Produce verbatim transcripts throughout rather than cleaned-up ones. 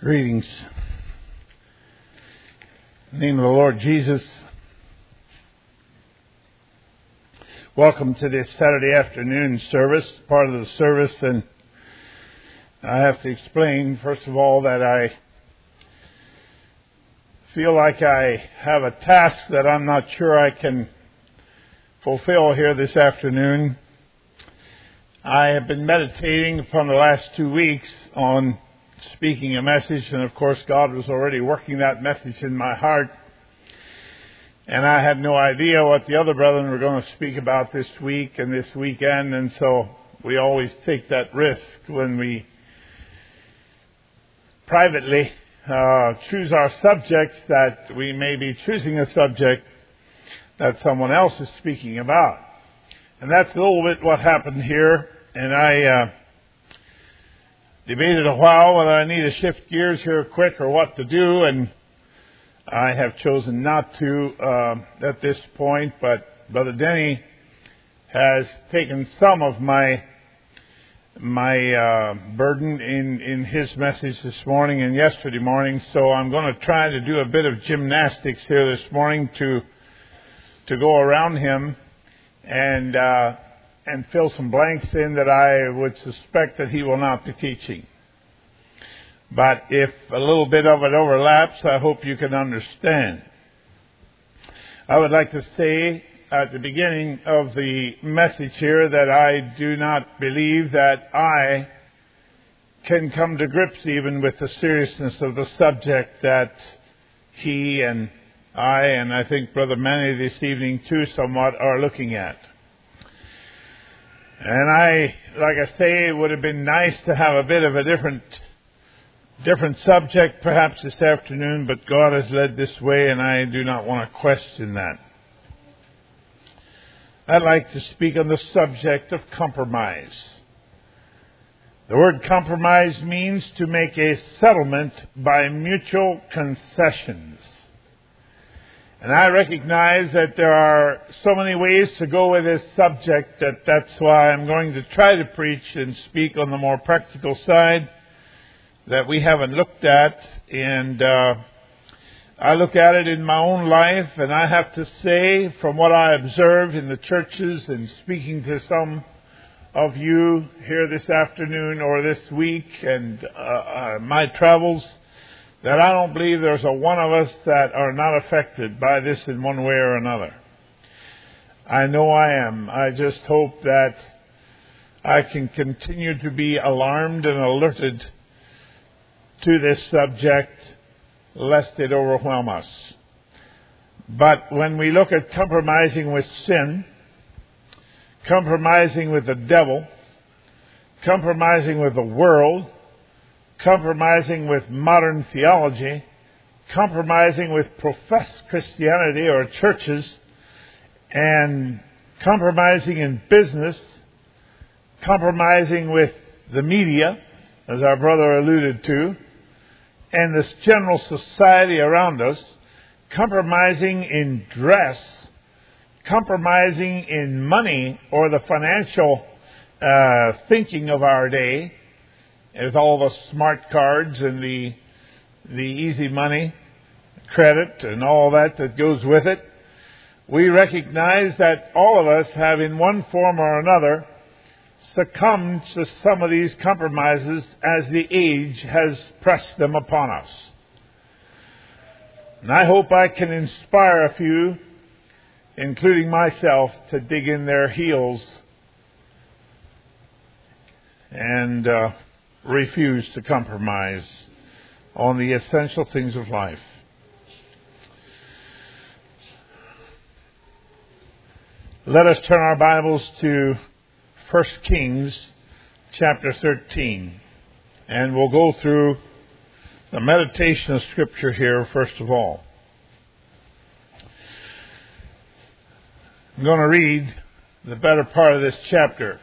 Greetings. In the name of the Lord Jesus. Welcome to this Saturday afternoon service, part of the service, and I have to explain, first of all, that I feel like I have a task that I'm not sure I can fulfill here this afternoon. I have been meditating upon the last two weeks on speaking a message, and of course God was already working that message in my heart, and I had no idea what the other brethren were going to speak about this week and this weekend, and so we always take that risk when we privately uh, choose our subjects, that we may be choosing a subject that someone else is speaking about. And that's a little bit what happened here, and I uh, debated a while whether I need to shift gears here quick or what to do, and I have chosen not to uh, at this point, but Brother Denny has taken some of my my uh, burden in, in his message this morning and yesterday morning, so I'm going to try to do a bit of gymnastics here this morning to to go around him and uh, and fill some blanks in that I would suspect that he will not be teaching. But if a little bit of it overlaps, I hope you can understand. I would like to say at the beginning of the message here that I do not believe that I can come to grips even with the seriousness of the subject that he and I, and I think Brother Manny this evening too somewhat, are looking at. And I, like I say, it would have been nice to have a bit of a different different subject perhaps this afternoon, but God has led this way, and I do not want to question that. I'd like to speak on the subject of compromise. The word compromise means to make a settlement by mutual concessions. And I recognize that there are so many ways to go with this subject that that's why I'm going to try to preach and speak on the more practical side that we haven't looked at. And uh, I look at it in my own life, and I have to say, from what I observed in the churches and speaking to some of you here this afternoon or this week and uh, uh, my travels, that I don't believe there's a one of us that are not affected by this in one way or another. I know I am. I just hope that I can continue to be alarmed and alerted to this subject, lest it overwhelm us. But when we look at compromising with sin, compromising with the devil, compromising with the world, compromising with modern theology, compromising with professed Christianity or churches, and compromising in business, compromising with the media, as our brother alluded to, and this general society around us, compromising in dress, compromising in money or the financial uh, thinking of our day, with all the smart cards and the the easy money, credit, and all that that goes with it, we recognize that all of us have in one form or another succumbed to some of these compromises as the age has pressed them upon us. And I hope I can inspire a few, including myself, to dig in their heels and uh, refuse to compromise on the essential things of life. Let us turn our Bibles to First Kings chapter thirteen, and we'll go through the meditation of Scripture here first of all. I'm going to read the better part of this chapter.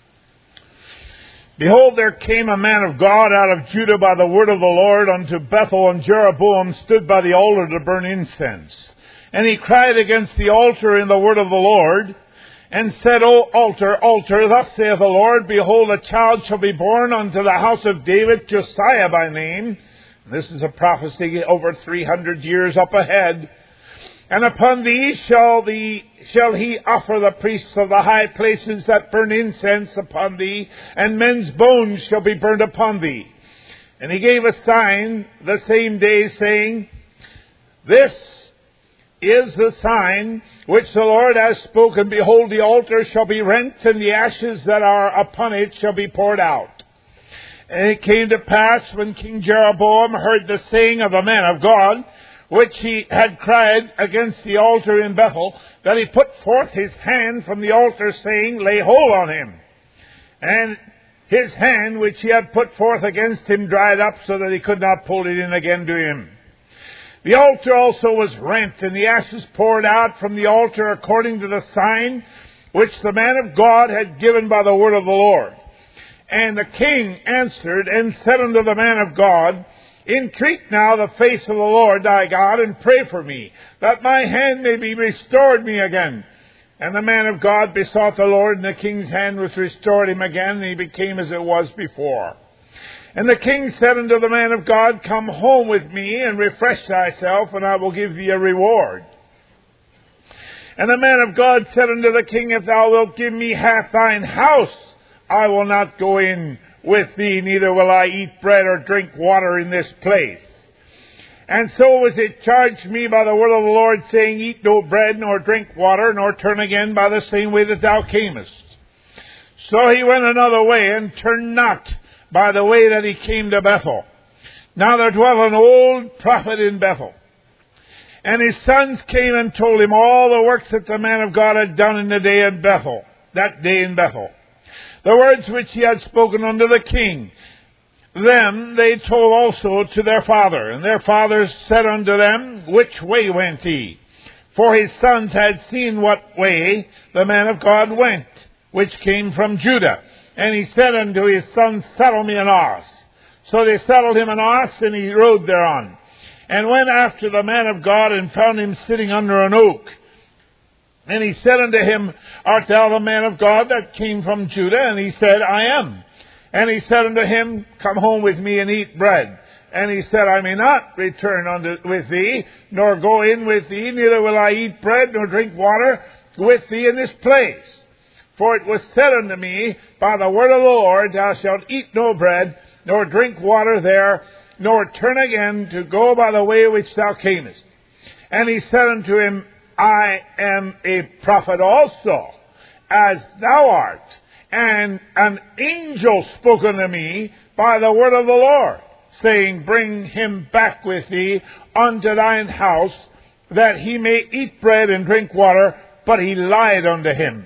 Behold, there came a man of God out of Judah by the word of the Lord unto Bethel, and Jeroboam stood by the altar to burn incense. And he cried against the altar in the word of the Lord, and said, O altar, altar, thus saith the Lord, behold, a child shall be born unto the house of David, Josiah by name. This is a prophecy over three hundred years up ahead. And upon thee shall, the, shall he offer the priests of the high places that burn incense upon thee, and men's bones shall be burned upon thee. And he gave a sign the same day, saying, This is the sign which the Lord has spoken. Behold, the altar shall be rent, and the ashes that are upon it shall be poured out. And it came to pass, when King Jeroboam heard the saying of the man of God, which he had cried against the altar in Bethel, that he put forth his hand from the altar, saying, Lay hold on him. And his hand, which he had put forth against him, dried up, so that he could not pull it in again to him. The altar also was rent, and the ashes poured out from the altar, according to the sign which the man of God had given by the word of the Lord. And the king answered and said unto the man of God, Entreat now the face of the Lord thy God, and pray for me, that my hand may be restored me again. And the man of God besought the Lord, and the king's hand was restored him again, and he became as it was before. And the king said unto the man of God, Come home with me, and refresh thyself, and I will give thee a reward. And the man of God said unto the king, If thou wilt give me half thine house, I will not go in with thee, neither will I eat bread or drink water in this place. And so was it charged me by the word of the Lord, saying, Eat no bread, nor drink water, nor turn again by the same way that thou camest. So he went another way, and turned not by the way that he came to Bethel. Now there dwelt an old prophet in Bethel. And his sons came and told him all the works that the man of God had done in the day in Bethel, that day in Bethel. The words which he had spoken unto the king, them they told also to their father. And their father said unto them, Which way went he? For his sons had seen what way the man of God went, which came from Judah. And he said unto his sons, Saddle me an ox. So they saddled him an ox, and he rode thereon. And went after the man of God, and found him sitting under an oak. And he said unto him, Art thou the man of God that came from Judah? And he said, I am. And he said unto him, Come home with me and eat bread. And he said, I may not return unto with thee, nor go in with thee, neither will I eat bread nor drink water with thee in this place. For it was said unto me by the word of the Lord, Thou shalt eat no bread, nor drink water there, nor turn again to go by the way which thou camest. And he said unto him, I am a prophet also, as thou art. And an angel spoke unto me by the word of the Lord, saying, Bring him back with thee unto thine house, that he may eat bread and drink water. But he lied unto him.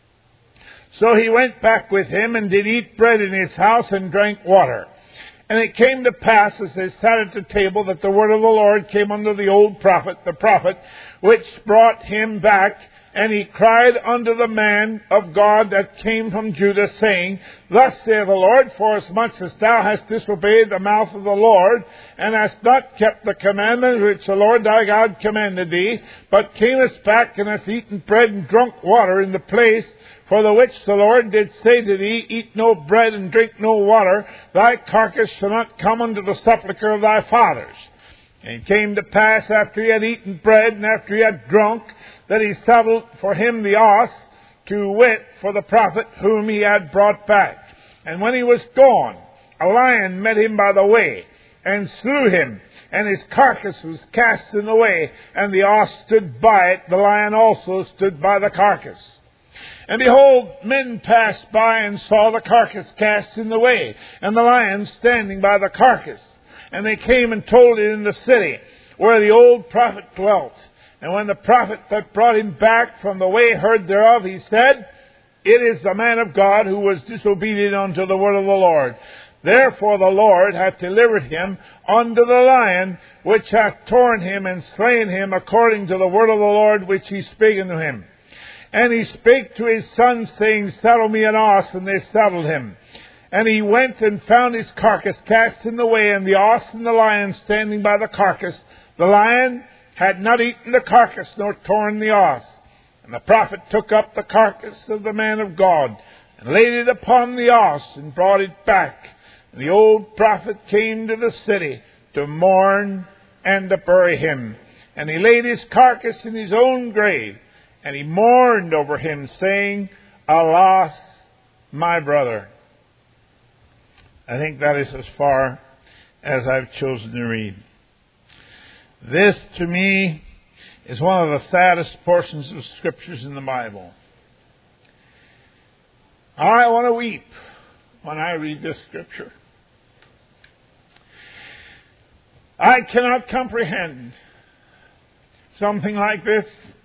So he went back with him, and did eat bread in his house, and drank water. And it came to pass, as they sat at the table, that the word of the Lord came unto the old prophet, the prophet, which brought him back. And he cried unto the man of God that came from Judah, saying, Thus saith the Lord, Forasmuch as thou hast disobeyed the mouth of the Lord, and hast not kept the commandment which the Lord thy God commanded thee, but camest back, and hast eaten bread and drunk water in the place for the which the Lord did say to thee, Eat no bread and drink no water, thy carcass shall not come unto the sepulchre of thy fathers. And it came to pass, after he had eaten bread, and after he had drunk, that he saddled for him the ox, to wit, for the prophet whom he had brought back. And when he was gone, a lion met him by the way, and slew him, and his carcass was cast in the way, and the ox stood by it, the lion also stood by the carcass. And behold, men passed by and saw the carcass cast in the way, and the lion standing by the carcass. And they came and told it in the city, where the old prophet dwelt. And when the prophet that brought him back from the way heard thereof, he said, It is the man of God who was disobedient unto the word of the Lord. Therefore the Lord hath delivered him unto the lion, which hath torn him and slain him, according to the word of the Lord which he spake unto him. And he spake to his sons, saying, Saddle me an ox, and they saddled him. And he went and found his carcass cast in the way, and the ox and the lion standing by the carcass. The lion had not eaten the carcass, nor torn the ox. And the prophet took up the carcass of the man of God, and laid it upon the ox, and brought it back. And the old prophet came to the city, to mourn and to bury him. And he laid his carcass in his own grave, and he mourned over him, saying, Alas, my brother. I think that is as far as I've chosen to read. This, to me, is one of the saddest portions of Scriptures in the Bible. I want to weep when I read this Scripture. I cannot comprehend something like this,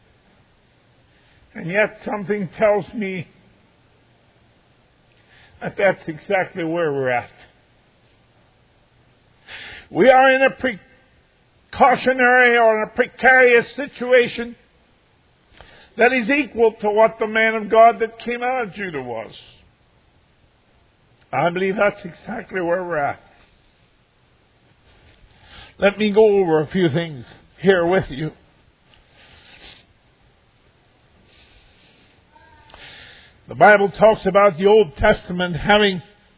and yet something tells me that that's exactly where we're at. We are in a precautionary or in a precarious situation that is equal to what the man of God that came out of Judah was. I believe that's exactly where we're at. Let me go over a few things here with you. The Bible talks about the Old Testament having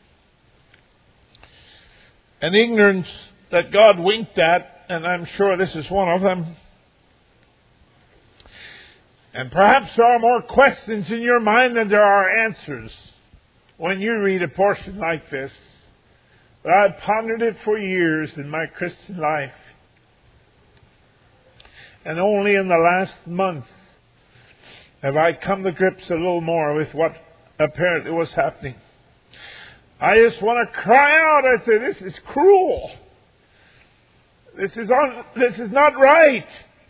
an ignorance that God winked at, and I'm sure this is one of them. And perhaps there are more questions in your mind than there are answers when you read a portion like this. But I've pondered it for years in my Christian life. And only in the last month have I come to grips a little more with what apparently was happening. I just want to cry out. I say, this is cruel. This is un- this is not right.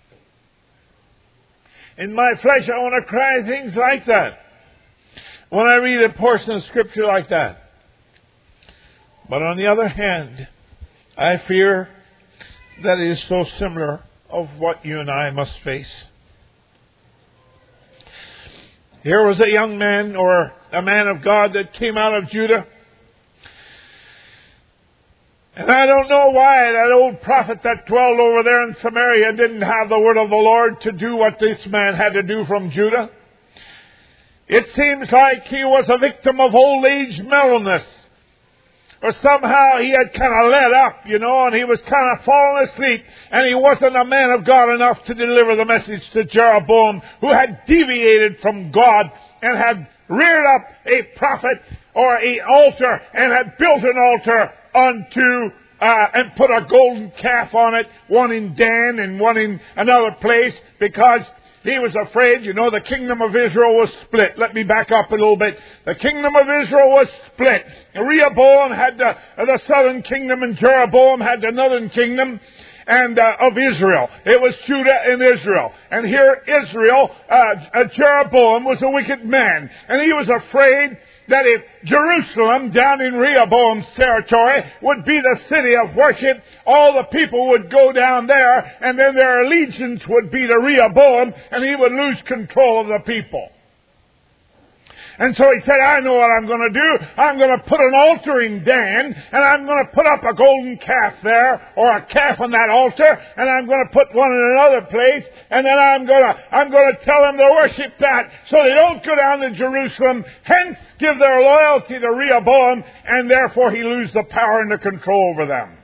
In my flesh, I want to cry things like that when I read a portion of Scripture like that. But on the other hand, I fear that it is so similar of what you and I must face. Here was a young man or a man of God that came out of Judah. And I don't know why that old prophet that dwelled over there in Samaria didn't have the word of the Lord to do what this man had to do from Judah. It seems like he was a victim of old age mellowness. Or somehow he had kind of let up, you know, and he was kind of falling asleep. And he wasn't a man of God enough to deliver the message to Jeroboam, who had deviated from God and had reared up a prophet or an altar and had built an altar unto uh, and put a golden calf on it, one in Dan and one in another place, because he was afraid. You know, the kingdom of Israel was split. Let me back up a little bit. The kingdom of Israel was split. Rehoboam had the, the southern kingdom, and Jeroboam had the northern kingdom and uh, of Israel. It was Judah and Israel. And here Israel, uh, uh, Jeroboam was a wicked man. And he was afraid that if Jerusalem, down in Rehoboam's territory, would be the city of worship, all the people would go down there, and then their allegiance would be to Rehoboam, and he would lose control of the people. And so he said, I know what I'm going to do. I'm going to put an altar in Dan, and I'm going to put up a golden calf there, or a calf on that altar, and I'm going to put one in another place, and then I'm going to, I'm going to tell them to worship that, so they don't go down to Jerusalem, hence give their loyalty to Rehoboam, and therefore he lose the power and the control over them.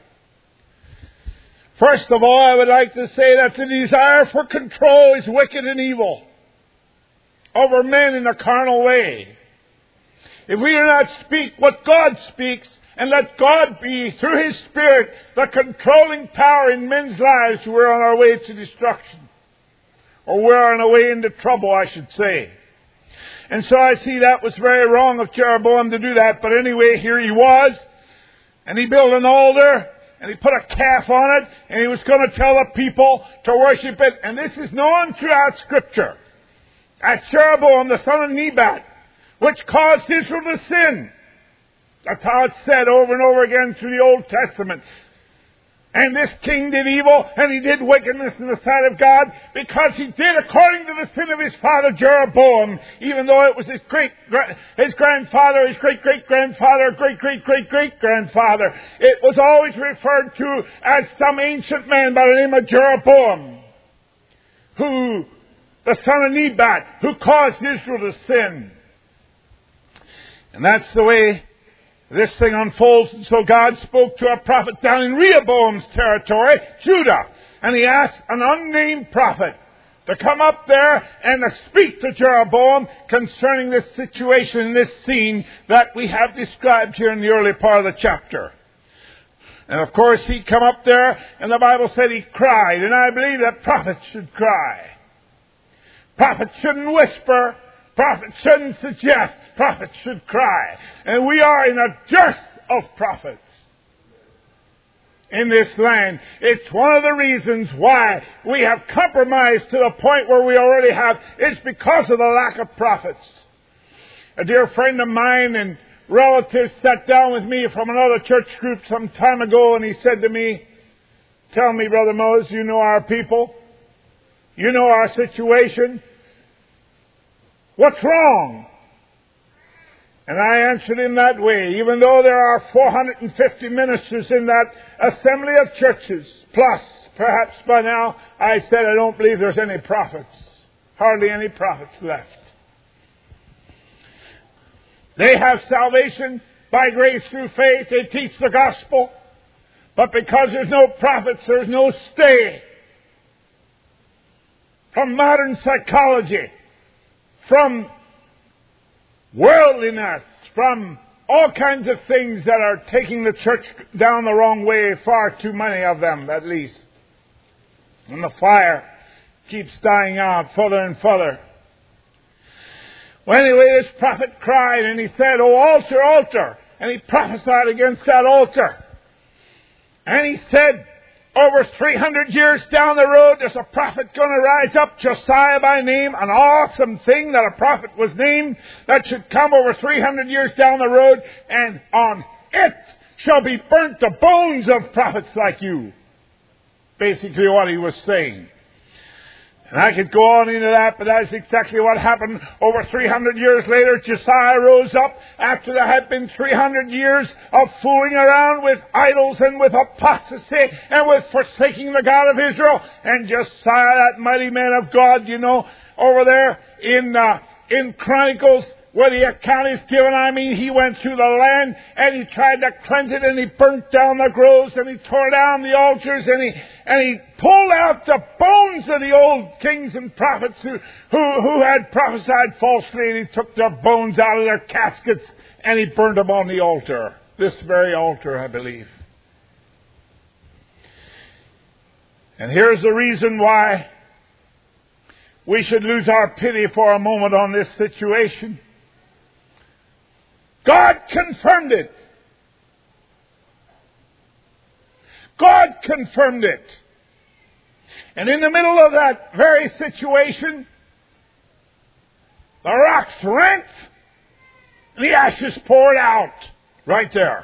First of all, I would like to say that the desire for control is wicked and evil over men in a carnal way. If we do not speak what God speaks, and let God be, through His Spirit, the controlling power in men's lives, we're on our way to destruction. Or we're on our way into trouble, I should say. And so I see that was very wrong of Jeroboam to do that. But anyway, here he was, and he built an altar, and he put a calf on it, and he was going to tell the people to worship it. And this is known throughout Scripture as Jeroboam, the son of Nebat, which caused Israel to sin. That's how it's said over and over again through the Old Testament. And this king did evil, and he did wickedness in the sight of God, because he did according to the sin of his father Jeroboam, even though it was his great, his grandfather, his great-great-grandfather, great-great-great-great-grandfather. It was always referred to as some ancient man by the name of Jeroboam, who, the son of Nebat, who caused Israel to sin. And that's the way This thing unfolds, and so God spoke to a prophet down in Rehoboam's territory, Judah. And he asked an unnamed prophet to come up there and to speak to Jeroboam concerning this situation, this scene that we have described here in the early part of the chapter. And of course he come up there, and the Bible said he cried. And I believe that prophets should cry. Prophets shouldn't whisper. Prophets shouldn't suggest. Prophets should cry. And we are in a dearth of prophets in this land. It's one of the reasons why we have compromised to the point where we already have. It's because of the lack of prophets. A dear friend of mine and relatives sat down with me from another church group some time ago, and he said to me, "Tell me, Brother Moses, you know our people. You know our situation. What's wrong?" And I answered him that way. Even though there are four hundred fifty ministers in that assembly of churches, plus, perhaps by now, I said I don't believe there's any prophets. Hardly any prophets left. They have salvation by grace through faith. They teach the gospel. But because there's no prophets, there's no stay. From modern psychology, from worldliness, from all kinds of things that are taking the church down the wrong way, far too many of them at least. And the fire keeps dying out further and further. Well, anyway, this prophet cried and he said, "Oh, altar, altar." And he prophesied against that altar. And he said, over three hundred years down the road, there's a prophet going to rise up, Josiah by name, an awesome thing that a prophet was named, that should come over three hundred years down the road, and on it shall be burnt the bones of prophets like you. Basically what he was saying. And I could go on into that, but that's exactly what happened. Over three hundred years later, Josiah rose up after there had been three hundred years of fooling around with idols and with apostasy and with forsaking the God of Israel. And Josiah, that mighty man of God, you know, over there in uh, in Chronicles, where the account is given, I mean, he went through the land and he tried to cleanse it, and he burnt down the groves and he tore down the altars, and he and he pulled out the bones of the old kings and prophets who, who, who had prophesied falsely, and he took their bones out of their caskets and he burned them on the altar. This very altar, I believe. And here's the reason why we should lose our pity for a moment on this situation. God confirmed it. God confirmed it. And in the middle of that very situation, the rocks rent and the ashes poured out right there.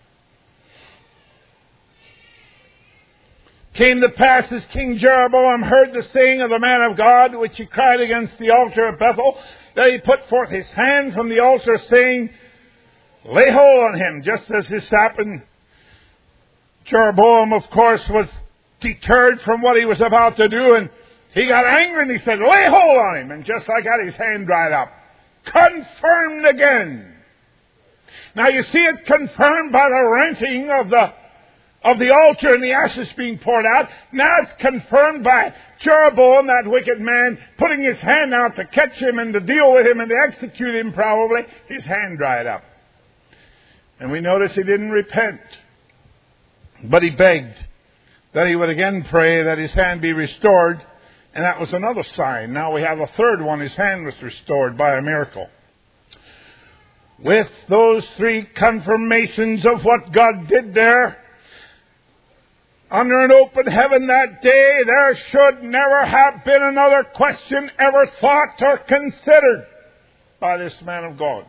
Came to pass as King Jeroboam heard the saying of the man of God, which he cried against the altar of Bethel, that he put forth his hand from the altar, saying, "Lay hold on him." Just as this happened, Jeroboam, of course, was deterred from what he was about to do, and he got angry and he said, "Lay hold on him." And just like that, his hand dried up. Confirmed again. Now you see it confirmed by the renting of the of the altar and the ashes being poured out. Now it's confirmed by Jeroboam, that wicked man, putting his hand out to catch him and to deal with him and to execute him probably. His hand dried up. And we notice he didn't repent, but he begged that he would again pray that his hand be restored. And that was another sign. Now we have a third one. His hand was restored by a miracle. With those three confirmations of what God did there, under an open heaven that day, there should never have been another question ever thought or considered by this man of God.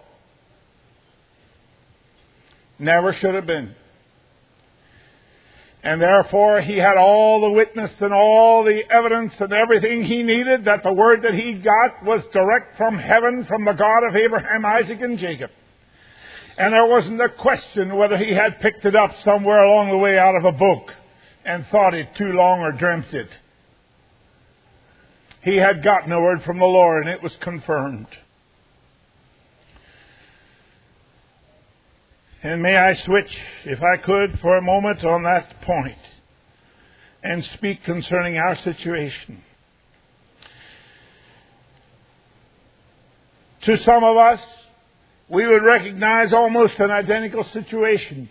Never should have been. And therefore he had all the witness and all the evidence and everything he needed, that the word that he got was direct from heaven, from the God of Abraham, Isaac, and Jacob. And there wasn't a question whether he had picked it up somewhere along the way out of a book and thought it too long or dreamt it. He had gotten a word from the Lord, and it was confirmed. And may I switch, if I could, for a moment on that point and speak concerning our situation. To some of us, we would recognize almost an identical situation.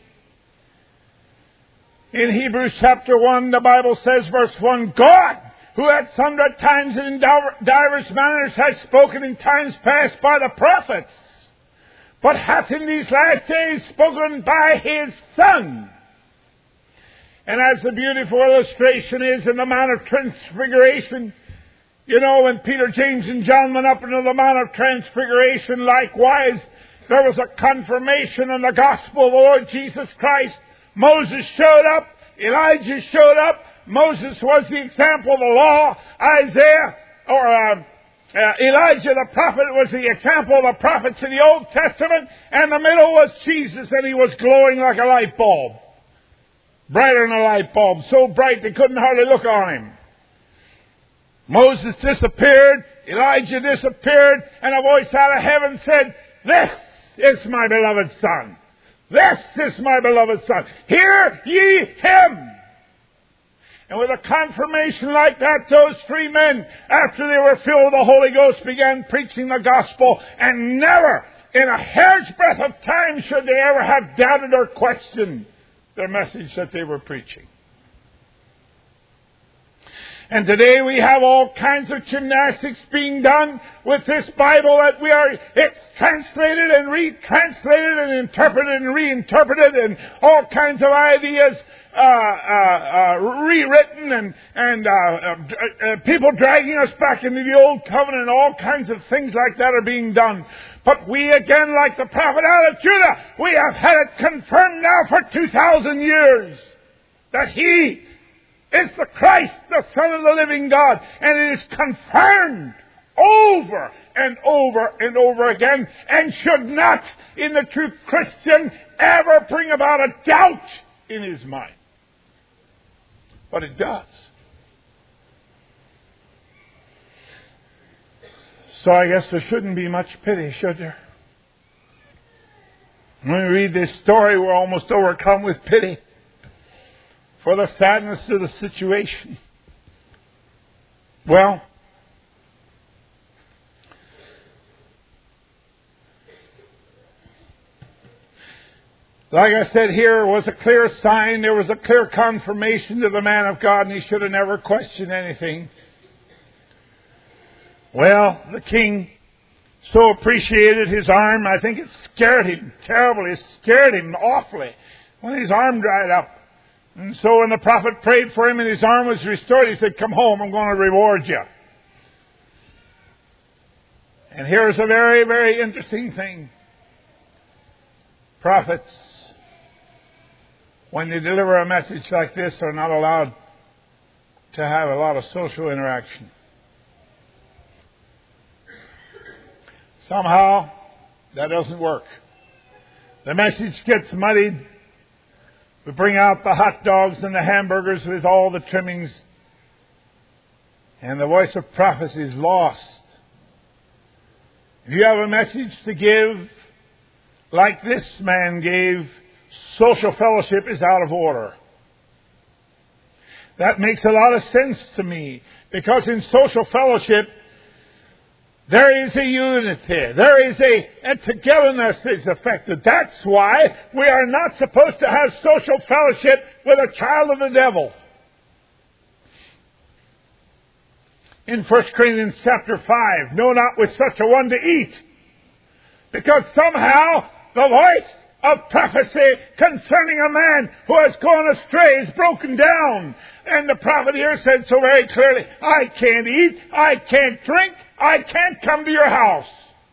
In Hebrews chapter one, the Bible says, verse one, God, who at sundry times and in divers manners has spoken in times past by the prophets, but hath in these last days spoken by His Son. And as the beautiful illustration is in the Mount of Transfiguration, you know, when Peter, James, and John went up into the Mount of Transfiguration, likewise, there was a confirmation in the gospel of the Lord Jesus Christ. Moses showed up. Elijah showed up. Moses was the example of the law. Isaiah, or uh, uh, Elijah the prophet, was the example of the prophets in the Old Testament. And the middle was Jesus, and He was glowing like a light bulb. Brighter than a light bulb. So bright they couldn't hardly look on Him. Moses disappeared. Elijah disappeared. And a voice out of heaven said, "This is my beloved Son. This is my beloved Son. Hear ye Him." And with a confirmation like that, those three men, after they were filled with the Holy Ghost, began preaching the gospel. And never, in a hair's breadth of time, should they ever have doubted or questioned the message that they were preaching. And today we have all kinds of gymnastics being done with this Bible that we are, it's translated and retranslated and interpreted and reinterpreted, and all kinds of ideas uh, uh, uh, rewritten, and, and uh, uh, uh, people dragging us back into the Old Covenant, and all kinds of things like that are being done. But we, again, like the prophet out of Judah, we have had it confirmed now for two thousand years that He is the Christ, the Son of the living God. And it is confirmed over and over and over again, and should not, in the true Christian, ever bring about a doubt in his mind. But it does. So I guess there shouldn't be much pity, should there? When we read this story, we're almost overcome with pity for the sadness of the situation. Well, like I said, here was a clear sign, there was a clear confirmation to the man of God, and he should have never questioned anything. Well, the king so appreciated his arm, I think it scared him terribly. It scared him awfully when his arm dried up. And so when the prophet prayed for him and his arm was restored, he said, "Come home, I'm going to reward you." And here's a very, very interesting thing. Prophets, when they deliver a message like this, are not allowed to have a lot of social interaction. Somehow, that doesn't work. The message gets muddied. We bring out the hot dogs and the hamburgers with all the trimmings, and the voice of prophecy is lost. If you have a message to give, like this man gave, social fellowship is out of order. That makes a lot of sense to me, because in social fellowship, there is a unity. There is a, a togetherness that is affected. That's why we are not supposed to have social fellowship with a child of the devil. In First Corinthians chapter five, no, not with such a one to eat. Because somehow the voice of prophecy concerning a man who has gone astray is broken down. And the prophet here said so very clearly, I can't eat, I can't drink, I can't come to your house.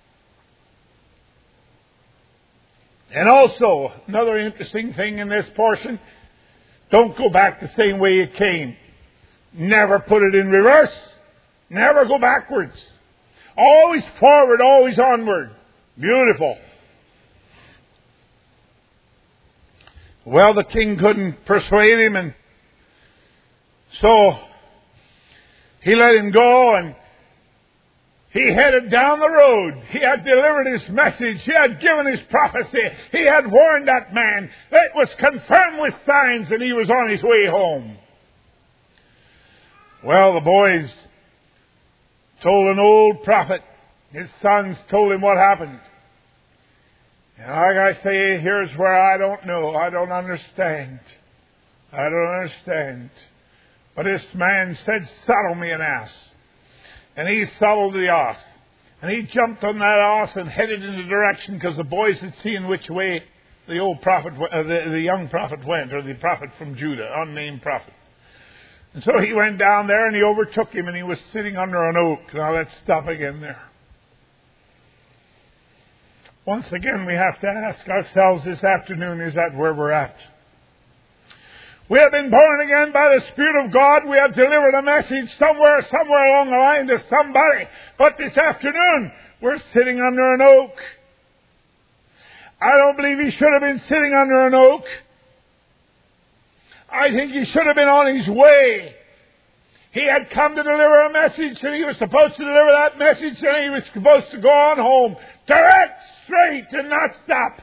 And also, another interesting thing in this portion, don't go back the same way you came. Never put it in reverse. Never go backwards. Always forward, always onward. Beautiful. Well, the king couldn't persuade him, and so he let him go, and He headed down the road. He had delivered his message. He had given his prophecy. He had warned that man. It was confirmed with signs, and he was on his way home. Well, the boys told an old prophet. His sons told him what happened. And like I say, here's where I don't know. I don't understand. I don't understand. But this man said, saddle me an ass. And he saddled the ass. And he jumped on that ass and headed in the direction, because the boys had seen which way the old prophet, uh, the, the young prophet went, or the prophet from Judah, unnamed prophet. And so he went down there and he overtook him, and he was sitting under an oak. Now let's stop again there. Once again, we have to ask ourselves this afternoon, is that where we're at? We have been born again by the Spirit of God. We have delivered a message somewhere, somewhere along the line to somebody. But this afternoon, we're sitting under an oak. I don't believe he should have been sitting under an oak. I think he should have been on his way. He had come to deliver a message, and he was supposed to deliver that message, and he was supposed to go on home. Direct, straight, and not stop.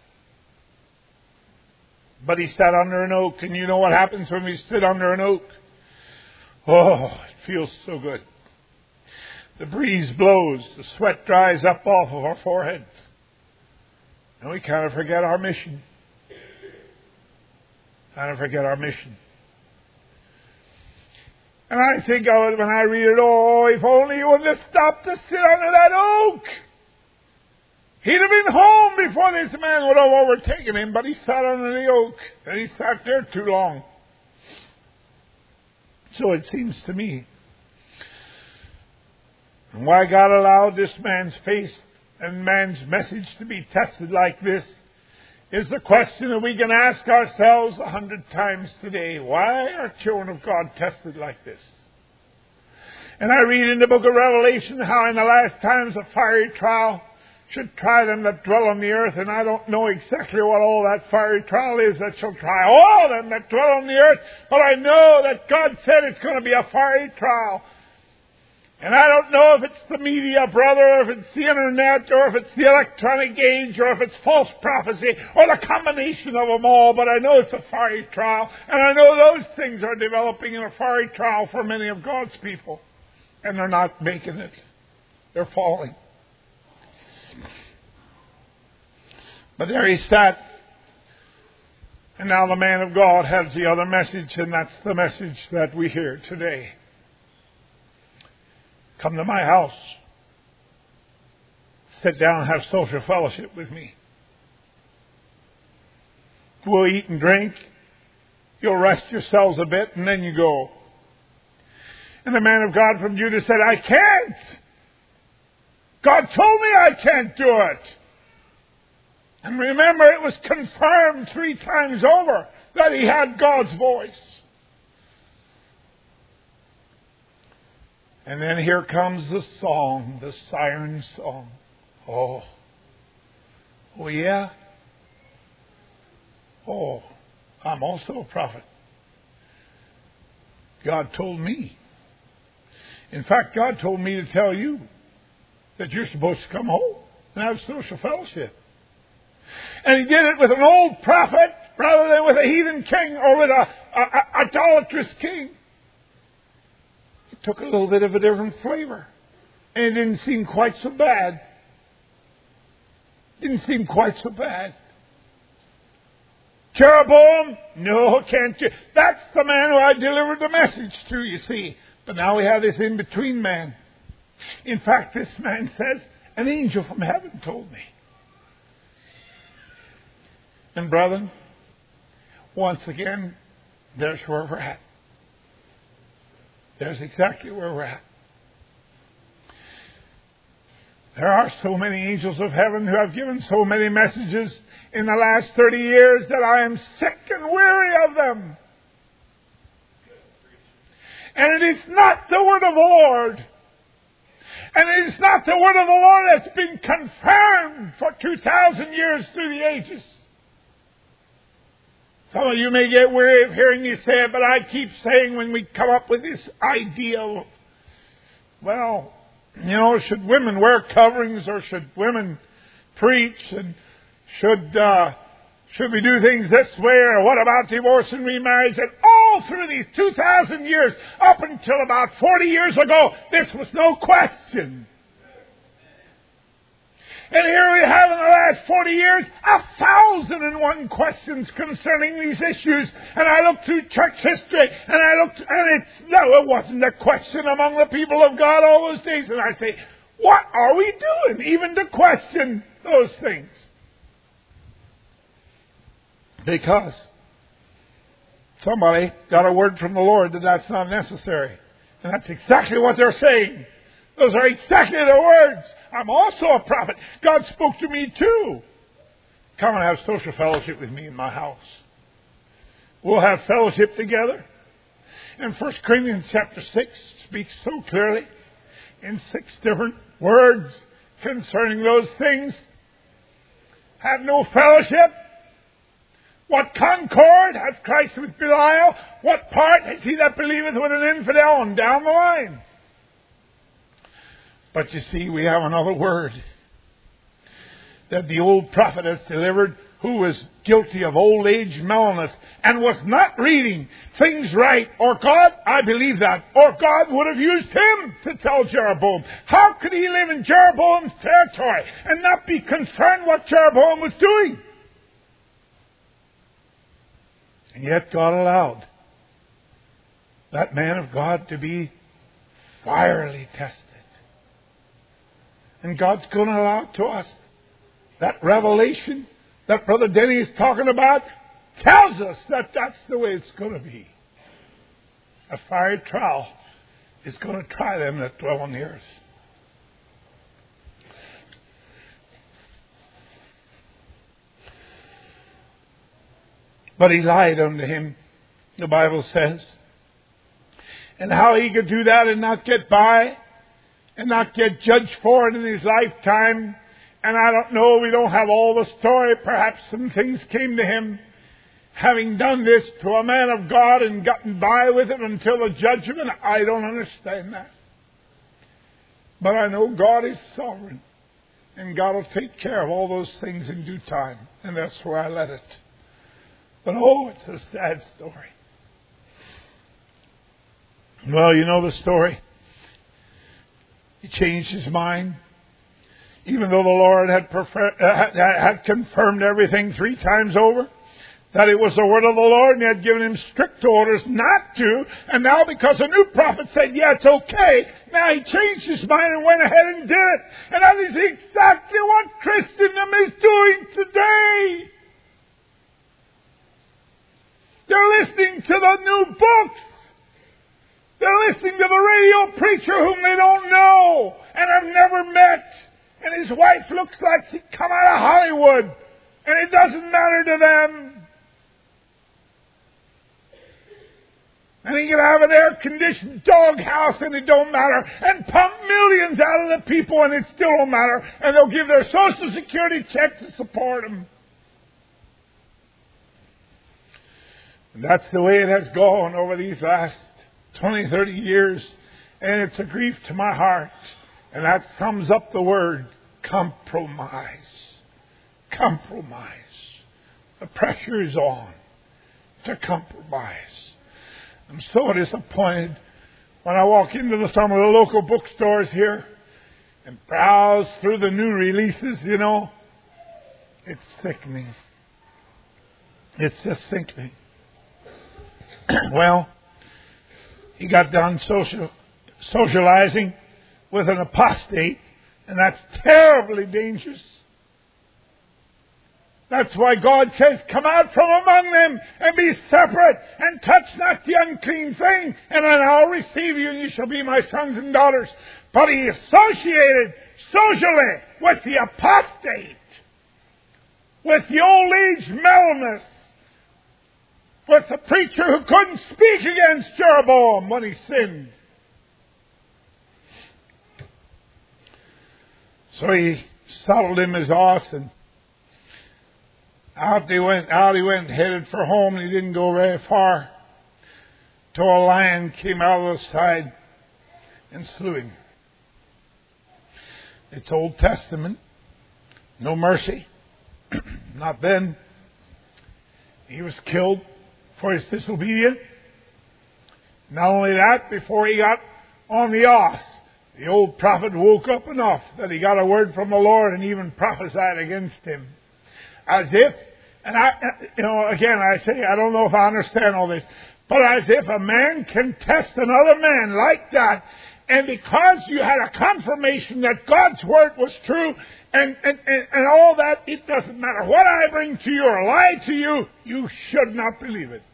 But he sat under an oak, and you know what happens when we sit under an oak? Oh, it feels so good. The breeze blows, the sweat dries up off of our foreheads, and we kind of forget our mission. Kind of forget our mission. And I think of it when I read it, oh, if only he wouldn't have stopped to sit under that oak. He'd have been home before this man would have overtaken him, but he sat under the oak, and he sat there too long. So it seems to me. And why God allowed this man's face and man's message to be tested like this is the question that we can ask ourselves a hundred times today. Why are children of God tested like this? And I read in the book of Revelation how in the last times a fiery trial should try them that dwell on the earth, and I don't know exactly what all that fiery trial is that shall try all them that dwell on the earth, but I know that God said it's going to be a fiery trial. And I don't know if it's the media, brother, or if it's the internet, or if it's the electronic age, or if it's false prophecy, or the combination of them all, but I know it's a fiery trial, and I know those things are developing in a fiery trial for many of God's people, and they're not making it. They're falling. But there he sat. And now the man of God has the other message, and that's the message that we hear today. Come to my house. Sit down and have social fellowship with me. We'll eat and drink. You'll rest yourselves a bit, and then you go. And the man of God from Judah said, I can't. God told me I can't do it. And remember, it was confirmed three times over that he had God's voice. And then here comes the song, the siren song. Oh. Oh, yeah? Oh, I'm also a prophet. God told me. In fact, God told me to tell you that you're supposed to come home and have social fellowship. And he did it with an old prophet rather than with a heathen king or with a, a, a idolatrous king. It took a little bit of a different flavor. And it didn't seem quite so bad. Didn't seem quite so bad. Jeroboam? No, can't you? That's the man who I delivered the message to, you see. But now we have this in-between man. In fact, this man says, an angel from heaven told me. And brethren, once again, there's where we're at. There's exactly where we're at. There are so many angels of heaven who have given so many messages in the last thirty years that I am sick and weary of them. And it is not the word of the Lord. And it is not the word of the Lord that's been confirmed for two thousand years through the ages. Some of you may get weary of hearing me say it, but I keep saying when we come up with this idea of, well, You know, should women wear coverings or should women preach? And should uh, should we do things this way? Or what about divorce and remarriage? And all through these two thousand years, up until about forty years ago, this was no question. And here we have in the last forty years, a thousand and one questions concerning these issues. And I looked through church history, and I looked, and it's, no, it wasn't a question among the people of God all those days. And I say, what are we doing even to question those things? Because somebody got a word from the Lord that that's not necessary. And that's exactly what they're saying. Those are exactly the words. I'm also a prophet. God spoke to me too. Come and have social fellowship with me in my house. We'll have fellowship together. And First Corinthians chapter six speaks so clearly in six different words concerning those things. Have no fellowship. What concord has Christ with Belial? What part has he that believeth with an infidel? And down the line. But you see, we have another word that the old prophet has delivered, who was guilty of old age mellowness and was not reading things right. Or God, I believe that, or God would have used him to tell Jeroboam. How could he live in Jeroboam's territory and not be concerned what Jeroboam was doing? And yet God allowed that man of God to be fierily tested. And God's going to allow it to us. That revelation that Brother Denny is talking about tells us that that's the way it's going to be. A fiery trial is going to try them that dwell on the earth. But he lied unto him, the Bible says. And how he could do that and not get by and not get judged for it in his lifetime. And I don't know, we don't have all the story. Perhaps some things came to him having done this to a man of God and gotten by with it until the judgment. I don't understand that. But I know God is sovereign. And God will take care of all those things in due time. And that's where I let it. But oh, it's a sad story. Well, you know the story. He changed his mind. Even though the Lord had, prefer- uh, had confirmed everything three times over, that it was the word of the Lord, and he had given him strict orders not to, and now because a new prophet said, yeah, it's okay, now he changed his mind and went ahead and did it. And that is exactly what Christendom is doing today. They're listening to the new books. They're listening to the radio preacher whom they don't know and have never met. And his wife looks like she come out of Hollywood. And it doesn't matter to them. And he can have an air-conditioned doghouse and it don't matter. And pump millions out of the people and it still don't matter. And they'll give their Social Security checks to support them. And that's the way it has gone over these last twenty, thirty years. And it's a grief to my heart. And that sums up the word compromise. Compromise. The pressure is on to compromise. I'm so disappointed when I walk into the, some of the local bookstores here and browse through the new releases, you know. It's sickening. It's just sickening. Well, he got done social, socializing with an apostate, and that's terribly dangerous. That's why God says, come out from among them and be separate and touch not the unclean thing, and then I'll receive you and you shall be my sons and daughters. But he associated socially with the apostate, with the old age mellowness, with the preacher who couldn't speak against Jeroboam when he sinned. So he saddled him his horse and out he went, out he went, headed for home, and he didn't go very far till a lion came out of the side and slew him. It's Old Testament. No mercy. Not then. He was killed for his disobedience. Not only that, before he got on the ox, the old prophet woke up enough that he got a word from the Lord and even prophesied against him. As if, and I, you know, again, I say, I don't know if I understand all this, but as if a man can test another man like that, and because you had a confirmation that God's word was true, and, and, and, and all that, it doesn't matter what I bring to you or lie to you, you should not believe it.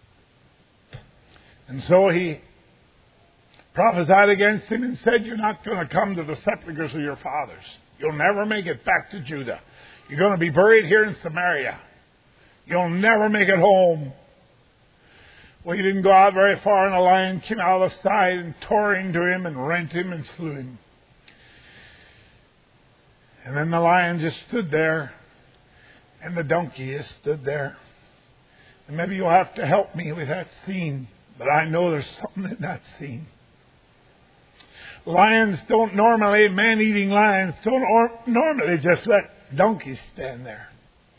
And so he prophesied against him and said, you're not going to come to the sepulchres of your fathers. You'll never make it back to Judah. You're going to be buried here in Samaria. You'll never make it home. Well, he didn't go out very far, and a lion came out of the side and tore into him and rent him and slew him. And then the lion just stood there, and the donkey just stood there. And maybe you'll have to help me with that scene, but I know there's something in that scene. Lions don't normally, man-eating lions don't or, normally just let donkeys stand there.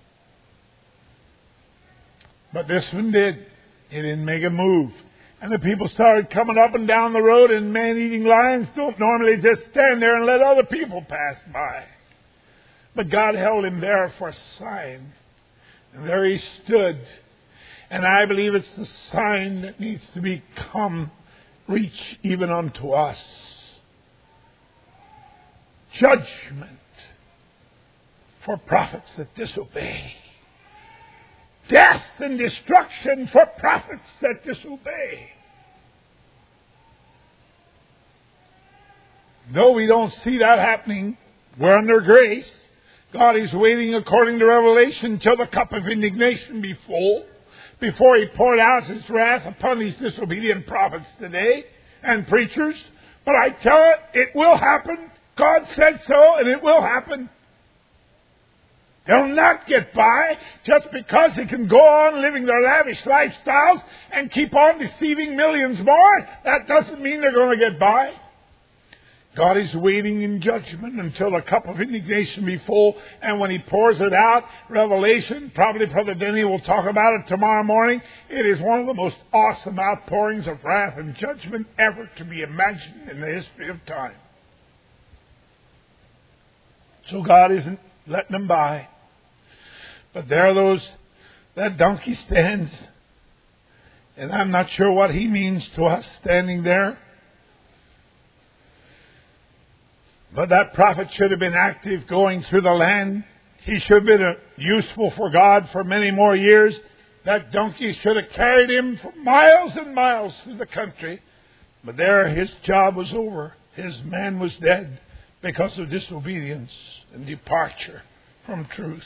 But this one did. He didn't make a move. And the people started coming up and down the road, and man-eating lions don't normally just stand there and let other people pass by. But God held him there for a sign. And there he stood. And I believe it's the sign that needs to become, reach even unto us. Judgment for prophets that disobey. Death and destruction for prophets that disobey. Though we don't see that happening, we're under grace. God is waiting, according to Revelation, till the cup of indignation be full, before he poured out his wrath upon these disobedient prophets today and preachers. But I tell it, it will happen. God said so, and it will happen. They'll not get by just because they can go on living their lavish lifestyles and keep on deceiving millions more. That doesn't mean they're going to get by. God is waiting in judgment until the cup of indignation be full, and when he pours it out, Revelation, probably Brother Denny will talk about it tomorrow morning, it is one of the most awesome outpourings of wrath and judgment ever to be imagined in the history of time. So God isn't letting them by. But there are those, that donkey stands, and I'm not sure what he means to us standing there. But that prophet should have been active going through the land. He should have been uh, useful for God for many more years. That donkey should have carried him for miles and miles through the country. But there his job was over. His man was dead because of disobedience and departure from truth.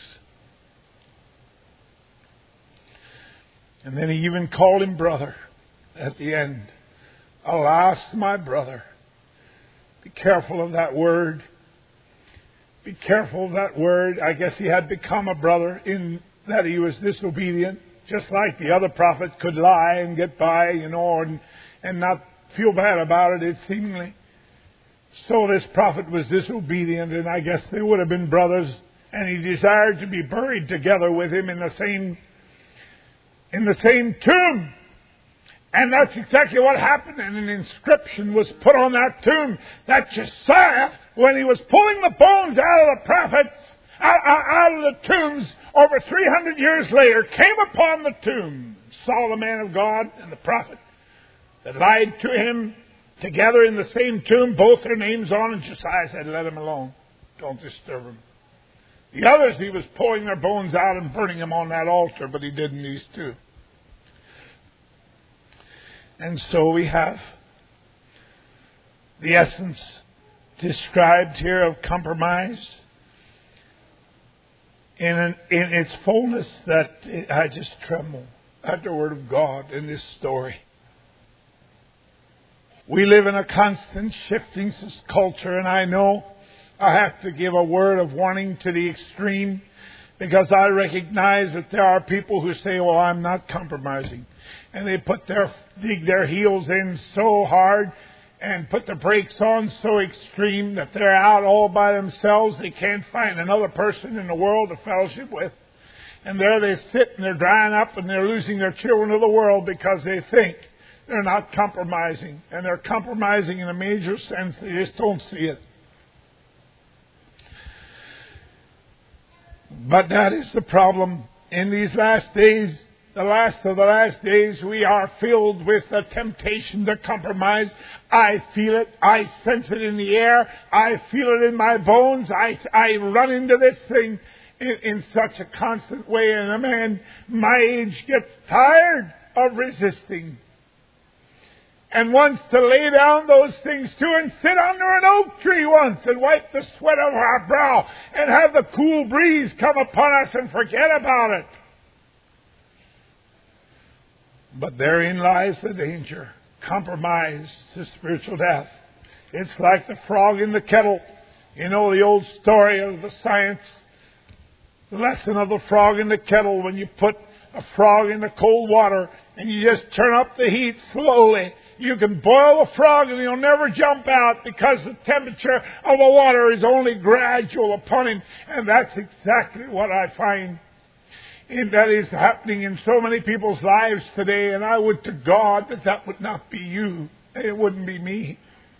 And then he even called him brother at the end. Alas, my brother. Be careful of that word. Be careful of that word. I guess he had become a brother in that he was disobedient. Just like the other prophet could lie and get by, you know, and, and not feel bad about it, it seemingly. So this prophet was disobedient, and I guess they would have been brothers. And he desired to be buried together with him in the same in the same tomb. And that's exactly what happened. And an inscription was put on that tomb that Josiah, when he was pulling the bones out of the prophets, out, out of the tombs over three hundred years later, came upon the tomb, saw the man of God and the prophet that lied to him together in the same tomb, both their names on, and Josiah said, let him alone. Don't disturb him. The others, he was pulling their bones out and burning them on that altar, but he didn't these two. And so we have the essence described here of compromise in, an, in its fullness that it, I just tremble at the Word of God in this story. We live in a constant shifting culture, and I know I have to give a word of warning to the extreme, because I recognize that there are people who say, well, I'm not compromising. And they put their, dig their heels in so hard, and put the brakes on so extreme that they're out all by themselves. They can't find another person in the world to fellowship with. And there they sit and they're drying up and they're losing their children to the world because they think they're not compromising. And they're compromising in a major sense. They just don't see it. But that is the problem. In these last days, the last of the last days, we are filled with the temptation to compromise. I feel it. I sense it in the air. I feel it in my bones. I, I run into this thing in, in such a constant way. And a man my age gets tired of resisting and wants to lay down those things too and sit under an oak tree once and wipe the sweat of our brow and have the cool breeze come upon us and forget about it. But therein lies the danger. Compromise to spiritual death. It's like the frog in the kettle. You know the old story of the science lesson of the frog in the kettle. When you put a frog in the cold water and you just turn up the heat slowly, you can boil a frog and he'll never jump out because the temperature of the water is only gradual upon him. And that's exactly what I find in that is happening in so many people's lives today. And I would to God that that would not be you. It wouldn't be me.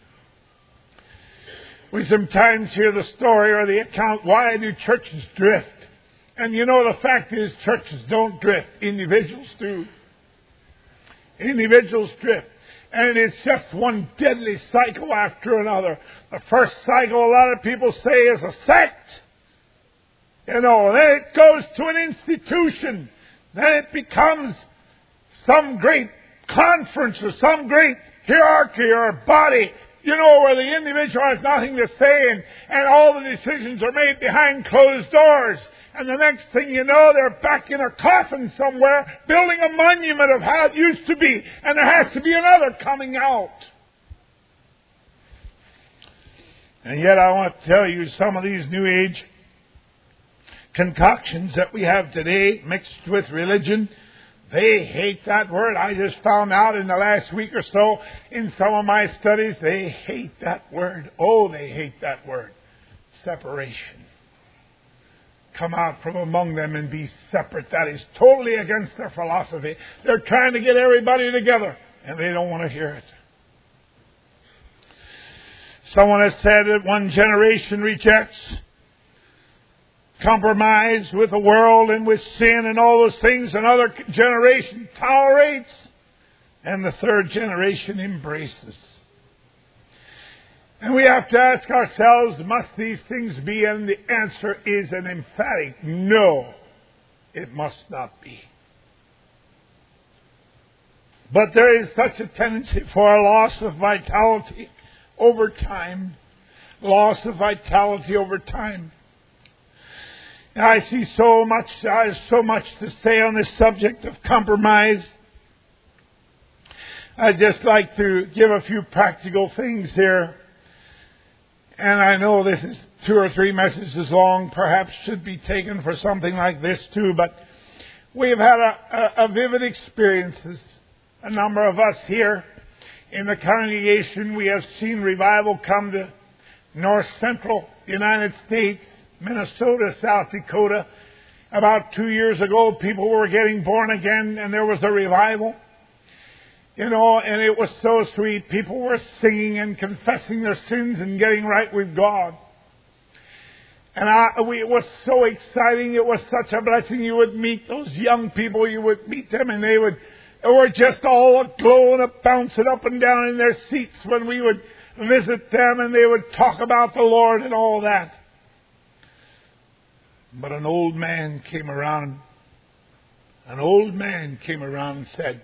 We sometimes hear the story or the account, why do churches drift? And you know the fact is churches don't drift. Individuals do. Individuals drift. And it's just one deadly cycle after another. The first cycle, a lot of people say, is a sect. You know, then it goes to an institution. Then it becomes some great conference or some great hierarchy or body, you know, where the individual has nothing to say and, and all the decisions are made behind closed doors. And the next thing you know, they're back in a coffin somewhere, building a monument of how it used to be. And there has to be another coming out. And yet I want to tell you, some of these New Age concoctions that we have today mixed with religion, they hate that word. I just found out in the last week or so in some of my studies, they hate that word. Oh, they hate that word. Separation. Come out from among them and be separate. That is totally against their philosophy. They're trying to get everybody together, and they don't want to hear it. Someone has said that one generation rejects compromise with the world and with sin and all those things. Another generation tolerates, and the third generation embraces. And we have to ask ourselves, must these things be? And the answer is an emphatic no. It must not be. But there is such a tendency for a loss of vitality over time. Loss of vitality over time. I see so much, I have so much to say on this subject of compromise. I'd just like to give a few practical things here. And I know this is two or three messages long, perhaps should be taken for something like this too, but we've had a, a, a vivid experiences. A number of us here in the congregation, we have seen revival come to north central United States, Minnesota, South Dakota. About two years ago, people were getting born again and there was a revival. You know, and it was so sweet. People were singing and confessing their sins and getting right with God. And I, we, it was so exciting. It was such a blessing. You would meet those young people. You would meet them and they would, they were just all aglow and bouncing up and down in their seats when we would visit them and they would talk about the Lord and all that. But an old man came around. An old man came around and said,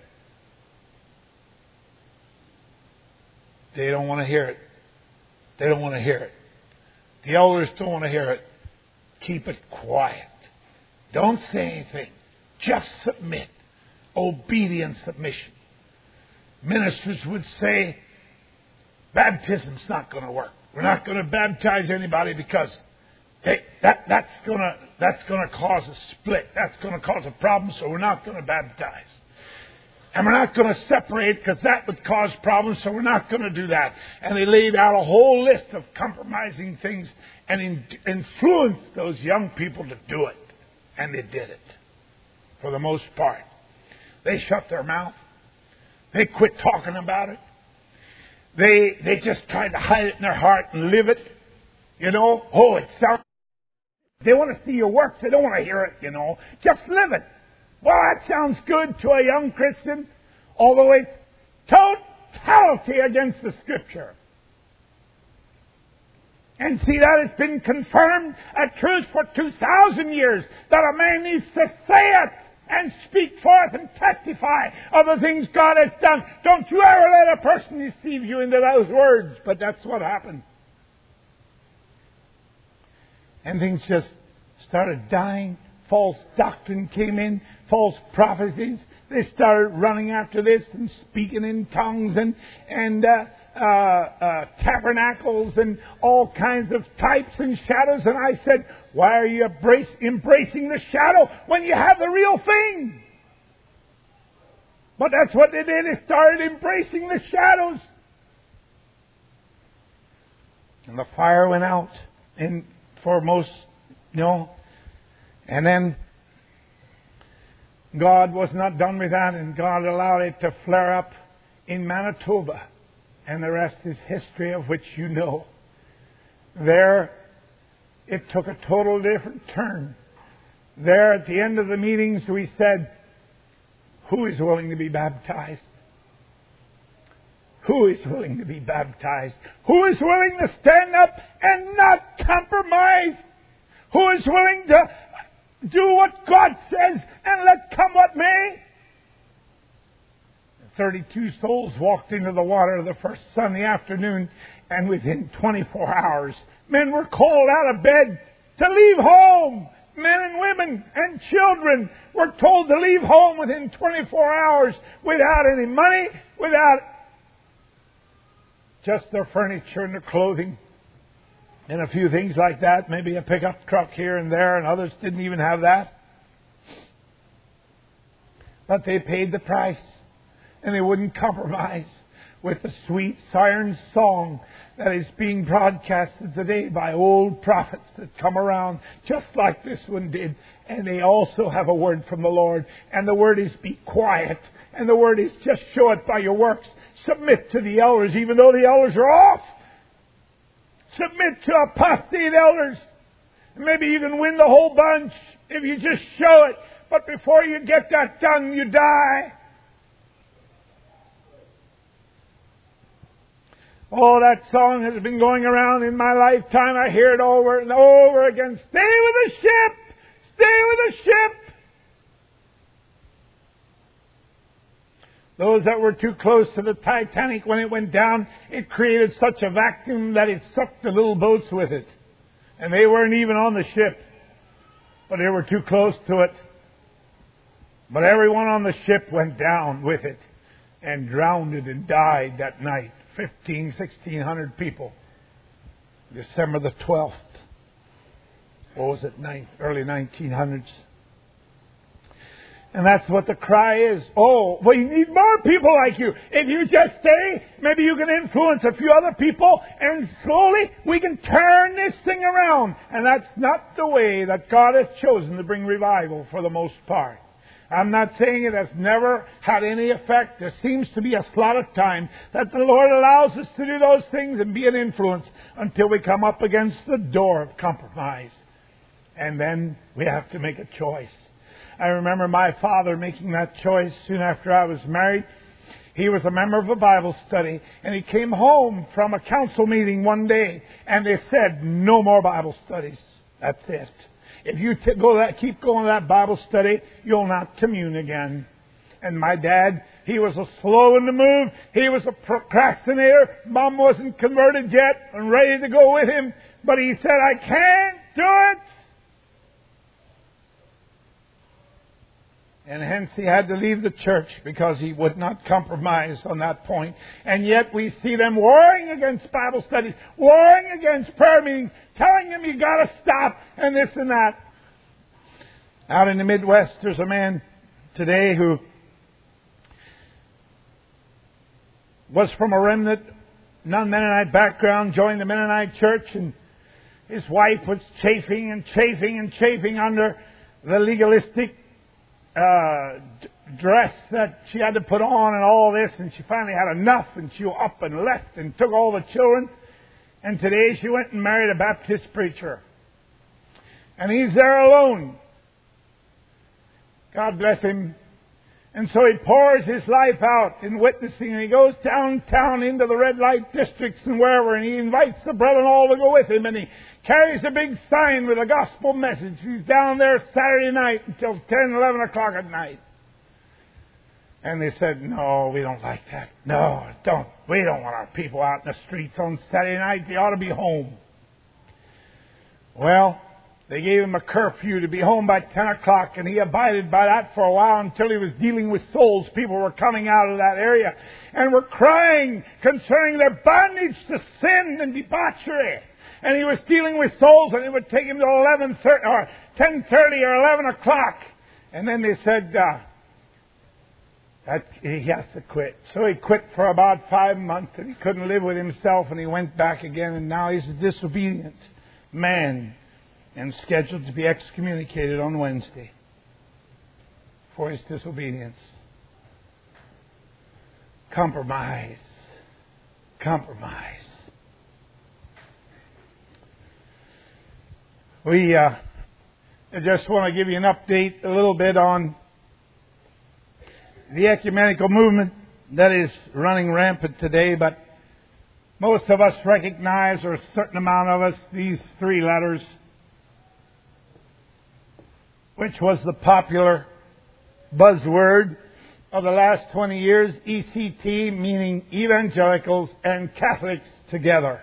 they don't want to hear it. They don't want to hear it. The elders don't want to hear it. Keep it quiet. Don't say anything. Just submit. Obedient submission. Ministers would say, baptism's not going to work. We're not going to baptize anybody because they, that, that's going to that's going to cause a split. That's going to cause a problem, so we're not going to baptize. And we're not going to separate because that would cause problems, so we're not going to do that. And they laid out a whole list of compromising things and in, influenced those young people to do it. And they did it, for the most part. They shut their mouth. They quit talking about it. They they just tried to hide it in their heart and live it. You know, oh, it sounds... They want to see your works. They don't want to hear it, you know. Just live it. Well, that sounds good to a young Christian, although it's totality against the Scripture. And see, that has been confirmed a truth for two thousand years, that a man needs to say it and speak forth and testify of the things God has done. Don't you ever let a person deceive you into those words, but that's what happened. And things just started dying. False doctrine came in, false prophecies. They started running after this and speaking in tongues and and uh, uh, uh, tabernacles and all kinds of types and shadows. And I said, why are you embrace, embracing the shadow when you have the real thing? But that's what they did. They started embracing the shadows. And the fire went out in for most, you know. And then God was not done with that, and God allowed it to flare up in Manitoba. And the rest is history, of which you know. There, it took a total different turn. There, at the end of the meetings, we said, who is willing to be baptized? Who is willing to be baptized? Who is willing to stand up and not compromise? Who is willing to do what God says and let come what may? thirty-two souls walked into the water the first Sunday afternoon, and within twenty-four hours, men were called out of bed to leave home. Men and women and children were told to leave home within twenty-four hours without any money, without just their furniture and their clothing. And a few things like that, maybe a pickup truck here and there, and others didn't even have that. But they paid the price, and they wouldn't compromise with the sweet siren song that is being broadcasted today by old prophets that come around, just like this one did. And they also have a word from the Lord. And the word is be quiet. And the word is just show it by your works. Submit to the elders, even though the elders are off. Submit to apostate elders. Maybe you can win the whole bunch if you just show it. But before you get that done, you die. Oh, that song has been going around in my lifetime. I hear it over and over again. Stay with the ship! Stay with the ship! Those that were too close to the Titanic when it went down, it created such a vacuum that it sucked the little boats with it. And they weren't even on the ship, but they were too close to it. But everyone on the ship went down with it and drowned it and died that night. Fifteen, sixteen hundred people. December the twelfth. What was it? Ninth, early nineteen hundreds. And that's what the cry is. Oh, we need more people like you. If you just stay, maybe you can influence a few other people, and slowly we can turn this thing around. And that's not the way that God has chosen to bring revival for the most part. I'm not saying it has never had any effect. There seems to be a slot of time that the Lord allows us to do those things and be an influence until we come up against the door of compromise. And then we have to make a choice. I remember my father making that choice soon after I was married. He was a member of a Bible study, and he came home from a council meeting one day, and they said, no more Bible studies. That's it. If you t- go that, keep going to that Bible study, you'll not commune again. And my dad, he was a slow in the move. He was a procrastinator. Mom wasn't converted yet and ready to go with him. But he said, I can't do it. And hence he had to leave the church because he would not compromise on that point. And yet we see them warring against Bible studies, warring against prayer meetings, telling them you got to stop and this and that. Out in the Midwest, there's a man today who was from a remnant, non-Mennonite background, joined the Mennonite church, and his wife was chafing and chafing and chafing under the legalistic uh, d- dress that she had to put on and all this, and she finally had enough, and she up and left and took all the children, and today she went and married a Baptist preacher. And he's there alone. God bless him. And so he pours his life out in witnessing, and he goes downtown into the red light districts and wherever, and he invites the brethren all to go with him, and he carries a big sign with a gospel message. He's down there Saturday night until ten, eleven o'clock at night. And they said, no, we don't like that. No, don't. We don't want our people out in the streets on Saturday night. They ought to be home. Well, they gave him a curfew to be home by ten o'clock, and he abided by that for a while until he was dealing with souls. People were coming out of that area and were crying concerning their bondage to sin and debauchery. And he was dealing with souls, and it would take him to eleven thirty or ten thirty or eleven o'clock. And then they said uh, that he has to quit. So he quit for about five months, and he couldn't live with himself, and he went back again, and now he's a disobedient man, and scheduled to be excommunicated on Wednesday for his disobedience. Compromise. Compromise. We uh, I just want to give you an update a little bit on the ecumenical movement that is running rampant today, but most of us recognize, or a certain amount of us, these three letters, which was the popular buzzword of the last twenty years, E C T, meaning Evangelicals and Catholics together.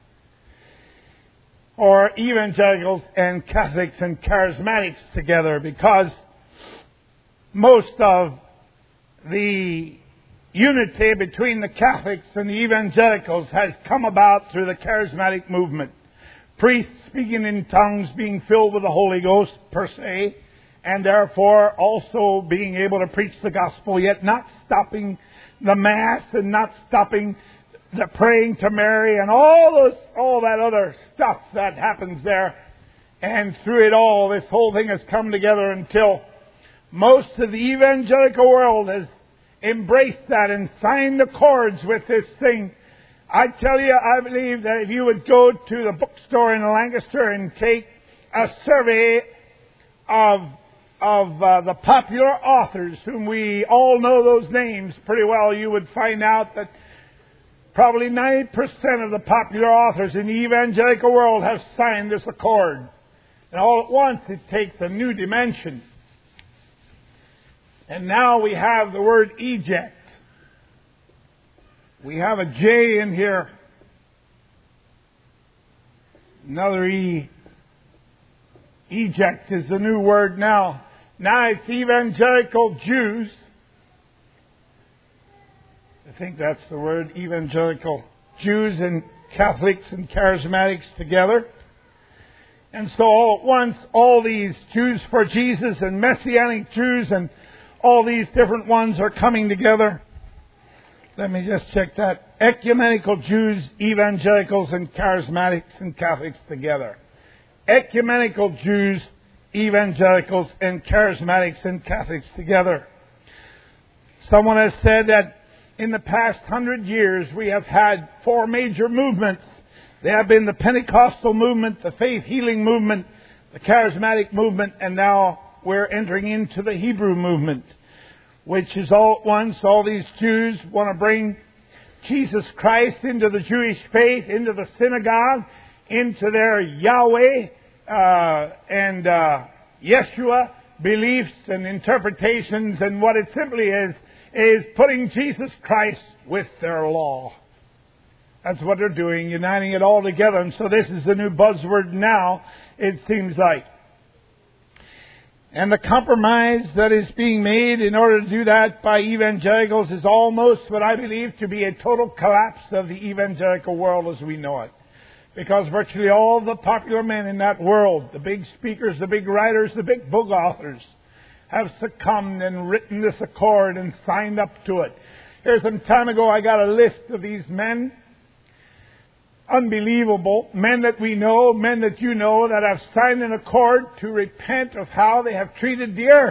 Or Evangelicals and Catholics and Charismatics together, because most of the unity between the Catholics and the Evangelicals has come about through the Charismatic movement. Priests speaking in tongues, being filled with the Holy Ghost per se, and therefore also being able to preach the gospel, yet not stopping the Mass and not stopping the praying to Mary and all those, all that other stuff that happens there. And through it all, this whole thing has come together until most of the evangelical world has embraced that and signed accords with this thing. I tell you, I believe that if you would go to the bookstore in Lancaster and take a survey of of uh, the popular authors, whom we all know those names pretty well, you would find out that probably ninety percent of the popular authors in the evangelical world have signed this accord. And all at once it takes a new dimension. And now we have the word eject. We have a J in here. Another E. Eject is the new word now. Now it's evangelical Jews. I think that's the word, evangelical Jews and Catholics and Charismatics together. And so all at once, all these Jews for Jesus and Messianic Jews and all these different ones are coming together. Let me just check that. Ecumenical Jews, Evangelicals, and Charismatics and Catholics together. Ecumenical Jews, Evangelicals, and Charismatics and Catholics together. Someone has said that in the past hundred years we have had four major movements. They have been the Pentecostal movement, the faith healing movement, the Charismatic movement, and now we're entering into the Hebrew movement, which is all at once. All these Jews want to bring Jesus Christ into the Jewish faith, into the synagogue, into their Yahweh uh, and uh, Yeshua beliefs and interpretations, and what it simply is, is putting Jesus Christ with their law. That's what they're doing, uniting it all together. And so this is the new buzzword now, it seems like. And the compromise that is being made in order to do that by evangelicals is almost what I believe to be a total collapse of the evangelical world as we know it. Because virtually all the popular men in that world, the big speakers, the big writers, the big book authors, have succumbed and written this accord and signed up to it. Here some time ago I got a list of these men. Unbelievable. Men that we know, men that you know, that have signed an accord to repent of how they have treated the earth.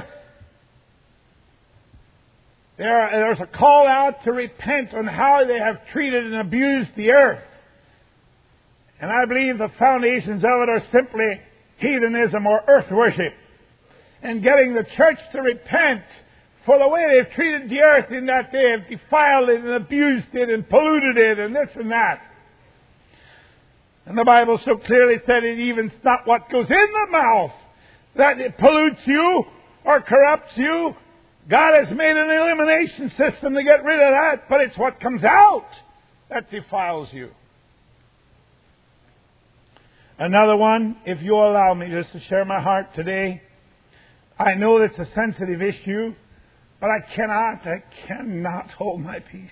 There, there's a call out to repent on how they have treated and abused the earth. And I believe the foundations of it are simply heathenism or earth worship. And getting the church to repent for the way they've treated the earth, in that they have defiled it and abused it and polluted it and this and that. And the Bible so clearly said it even's not what goes in the mouth that it pollutes you or corrupts you. God has made an elimination system to get rid of that, but it's what comes out that defiles you. Another one, if you allow me just to share my heart today. I know it's a sensitive issue, but I cannot, I cannot hold my peace.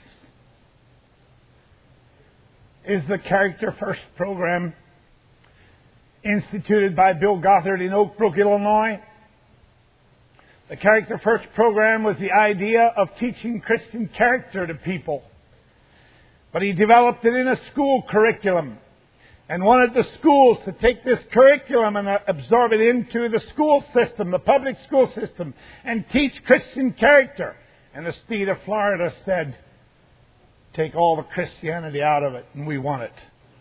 Is the Character First program instituted by Bill Gothard in Oak Brook, Illinois. The Character First program was the idea of teaching Christian character to people. But he developed it in a school curriculum and wanted the schools to take this curriculum and absorb it into the school system, the public school system, and teach Christian character. And the state of Florida said, take all the Christianity out of it, and we want it.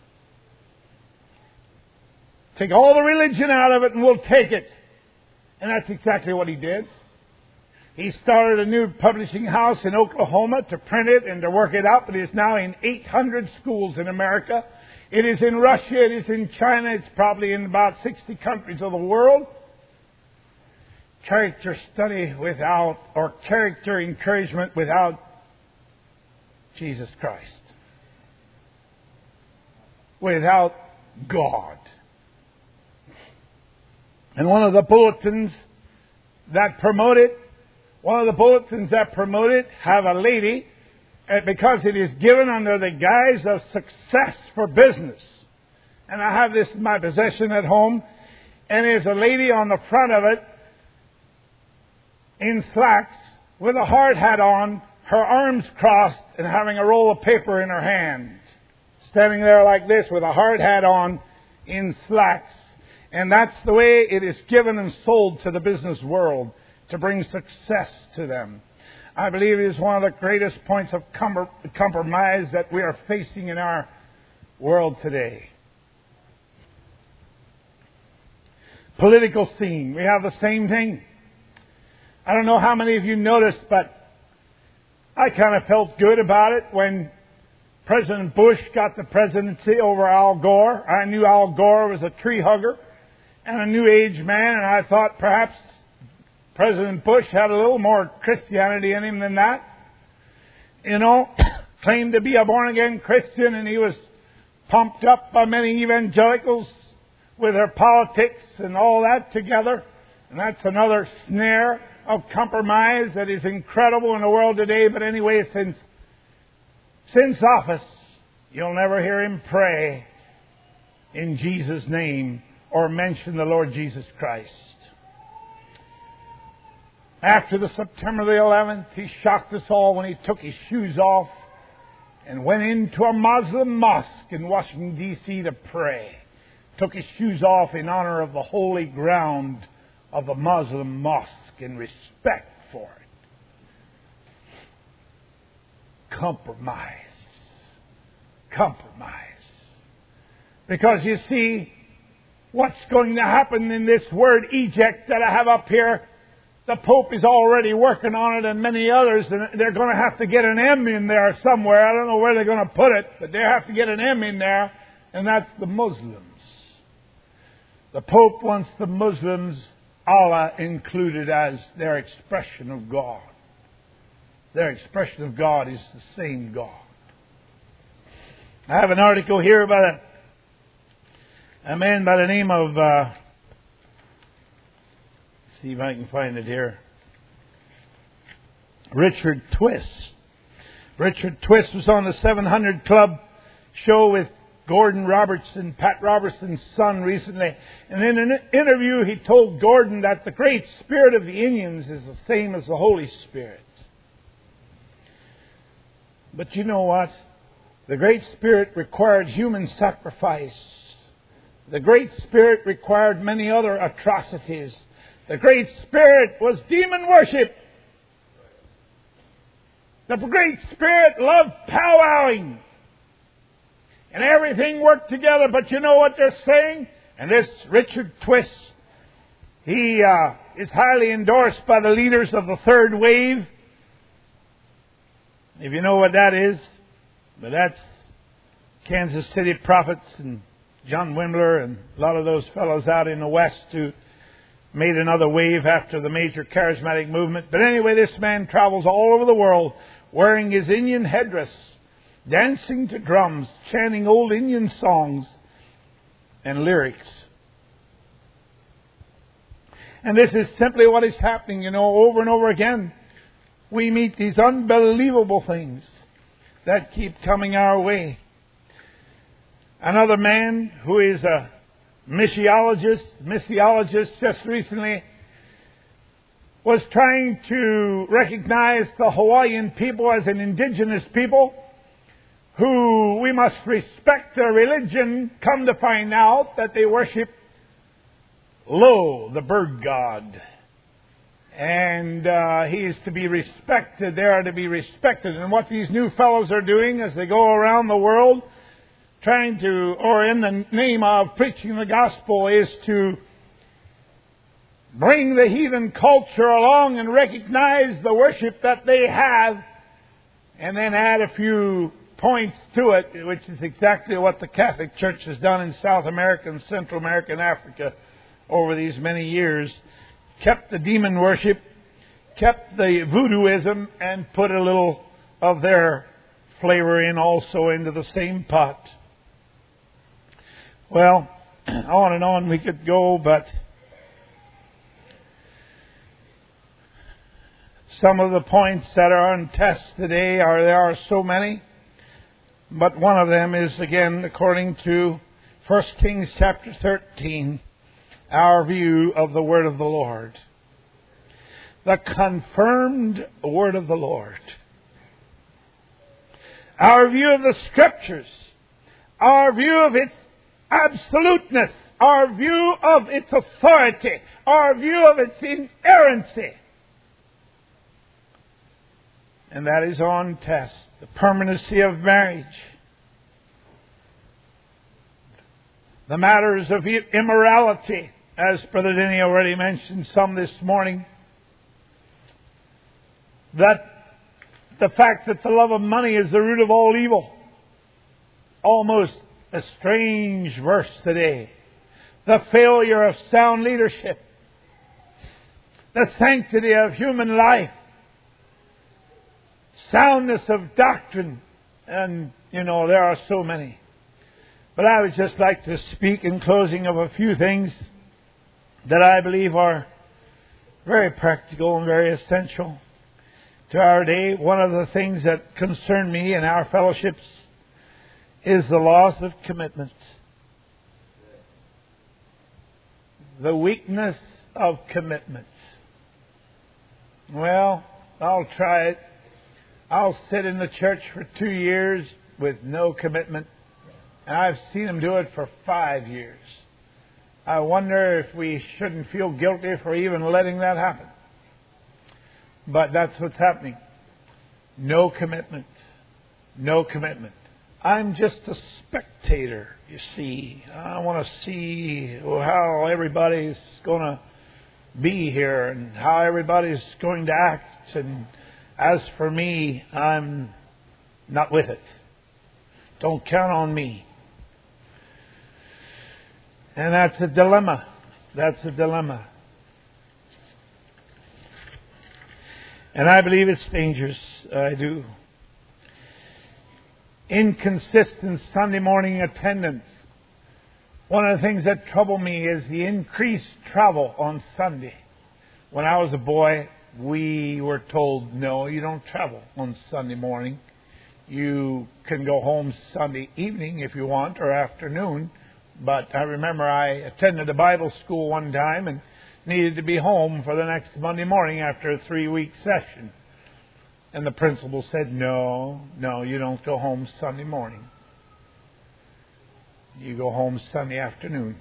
Take all the religion out of it, and we'll take it. And that's exactly what he did. He started a new publishing house in Oklahoma to print it and to work it out. It is now in eight hundred schools in America. It is in Russia. It is in China. It's probably in about sixty countries of the world. Character study without, or character encouragement without Jesus Christ. Without God. And one of the bulletins that promote it, one of the bulletins that promote it have a lady, because it is given under the guise of success for business. And I have this in my possession at home, and there's a lady on the front of it in slacks with a hard hat on, her arms crossed, and having a roll of paper in her hand. Standing there like this with a hard hat on in slacks. And that's the way it is given and sold to the business world, to bring success to them. I believe it is one of the greatest points of com- compromise that we are facing in our world today. Political scene. We have the same thing. I don't know how many of you noticed, but I kind of felt good about it when President Bush got the presidency over Al Gore. I knew Al Gore was a tree hugger and a New Age man, and I thought perhaps President Bush had a little more Christianity in him than that. You know, claimed to be a born-again Christian, and he was pumped up by many evangelicals with their politics and all that together. And that's another snare of compromise that is incredible in the world today. But anyway, since, since office, you'll never hear him pray in Jesus' name or mention the Lord Jesus Christ. After the September the eleventh, he shocked us all when he took his shoes off and went into a Muslim mosque in Washington, D C to pray. Took his shoes off in honor of the holy ground of the Muslim mosque in respect for it. Compromise. Compromise. Because you see, what's going to happen in this word eject that I have up here, the Pope is already working on it and many others, and they're going to have to get an M in there somewhere. I don't know where they're going to put it, but they have to get an M in there, and that's the Muslims. The Pope wants the Muslims, Allah included, as their expression of God. Their expression of God is the same God. I have an article here about a, a man by the name of... Uh, see if I can find it here. Richard Twist. Richard Twist was on the seven hundred Club show with Gordon Robertson, Pat Robertson's son, recently. And in an interview, he told Gordon that the great spirit of the Indians is the same as the Holy Spirit. But you know what? The Great Spirit required human sacrifice. The Great Spirit required many other atrocities. The Great Spirit was demon worship. The Great Spirit loved powwowing. And everything worked together. But you know what they're saying? And this Richard Twiss, he uh, is highly endorsed by the leaders of the third wave. If you know what that is, but that's Kansas City Prophets and John Wimler and a lot of those fellows out in the West who made another wave after the major charismatic movement. But anyway, this man travels all over the world wearing his Indian headdress, dancing to drums, chanting old Indian songs and lyrics. And this is simply what is happening, you know, over and over again. We meet these unbelievable things that keep coming our way. Another man who is a missiologist, missiologist just recently, was trying to recognize the Hawaiian people as an indigenous people who we must respect their religion, come to find out that they worship Lo, the bird god. And uh, he is to be respected. They are to be respected. And what these new fellows are doing as they go around the world, trying to, or in the name of preaching the gospel, is to bring the heathen culture along and recognize the worship that they have, and then add a few points to it, which is exactly what the Catholic Church has done in South America and Central America and Africa over these many years. Kept the demon worship, kept the voodooism, and put a little of their flavor in also into the same pot. Well, on and on we could go, but some of the points that are on test today are, there are so many, but one of them is, again, according to First Kings chapter thirteen, our view of the Word of the Lord. The confirmed Word of the Lord. Our view of the Scriptures. Our view of its absoluteness. Our view of its authority. Our view of its inerrancy. And that is on test. The permanency of marriage. The matters of immorality, as Brother Denny already mentioned some this morning. That the fact that the love of money is the root of all evil. Almost a strange verse today. The failure of sound leadership. The sanctity of human life. Soundness of doctrine. And, you know, there are so many. But I would just like to speak in closing of a few things that I believe are very practical and very essential to our day. One of the things that concern me in our fellowships is the loss of commitment. The weakness of commitment. Well, I'll try it. I'll sit in the church for two years with no commitment. And I've seen them do it for five years. I wonder if we shouldn't feel guilty for even letting that happen. But that's what's happening. No commitment. No commitment. I'm just a spectator, you see. I want to see how everybody's going to be here and how everybody's going to act. And as for me, I'm not with it. Don't count on me. And that's a dilemma. That's a dilemma. And I believe it's dangerous. I do. Inconsistent Sunday morning attendance. One of the things that trouble me is the increased travel on Sunday. When I was a boy, we were told, no, you don't travel on Sunday morning. You can go home Sunday evening if you want, or afternoon. But I remember I attended a Bible school one time and needed to be home for the next Monday morning after a three-week session. And the principal said, no, no, you don't go home Sunday morning. You go home Sunday afternoon.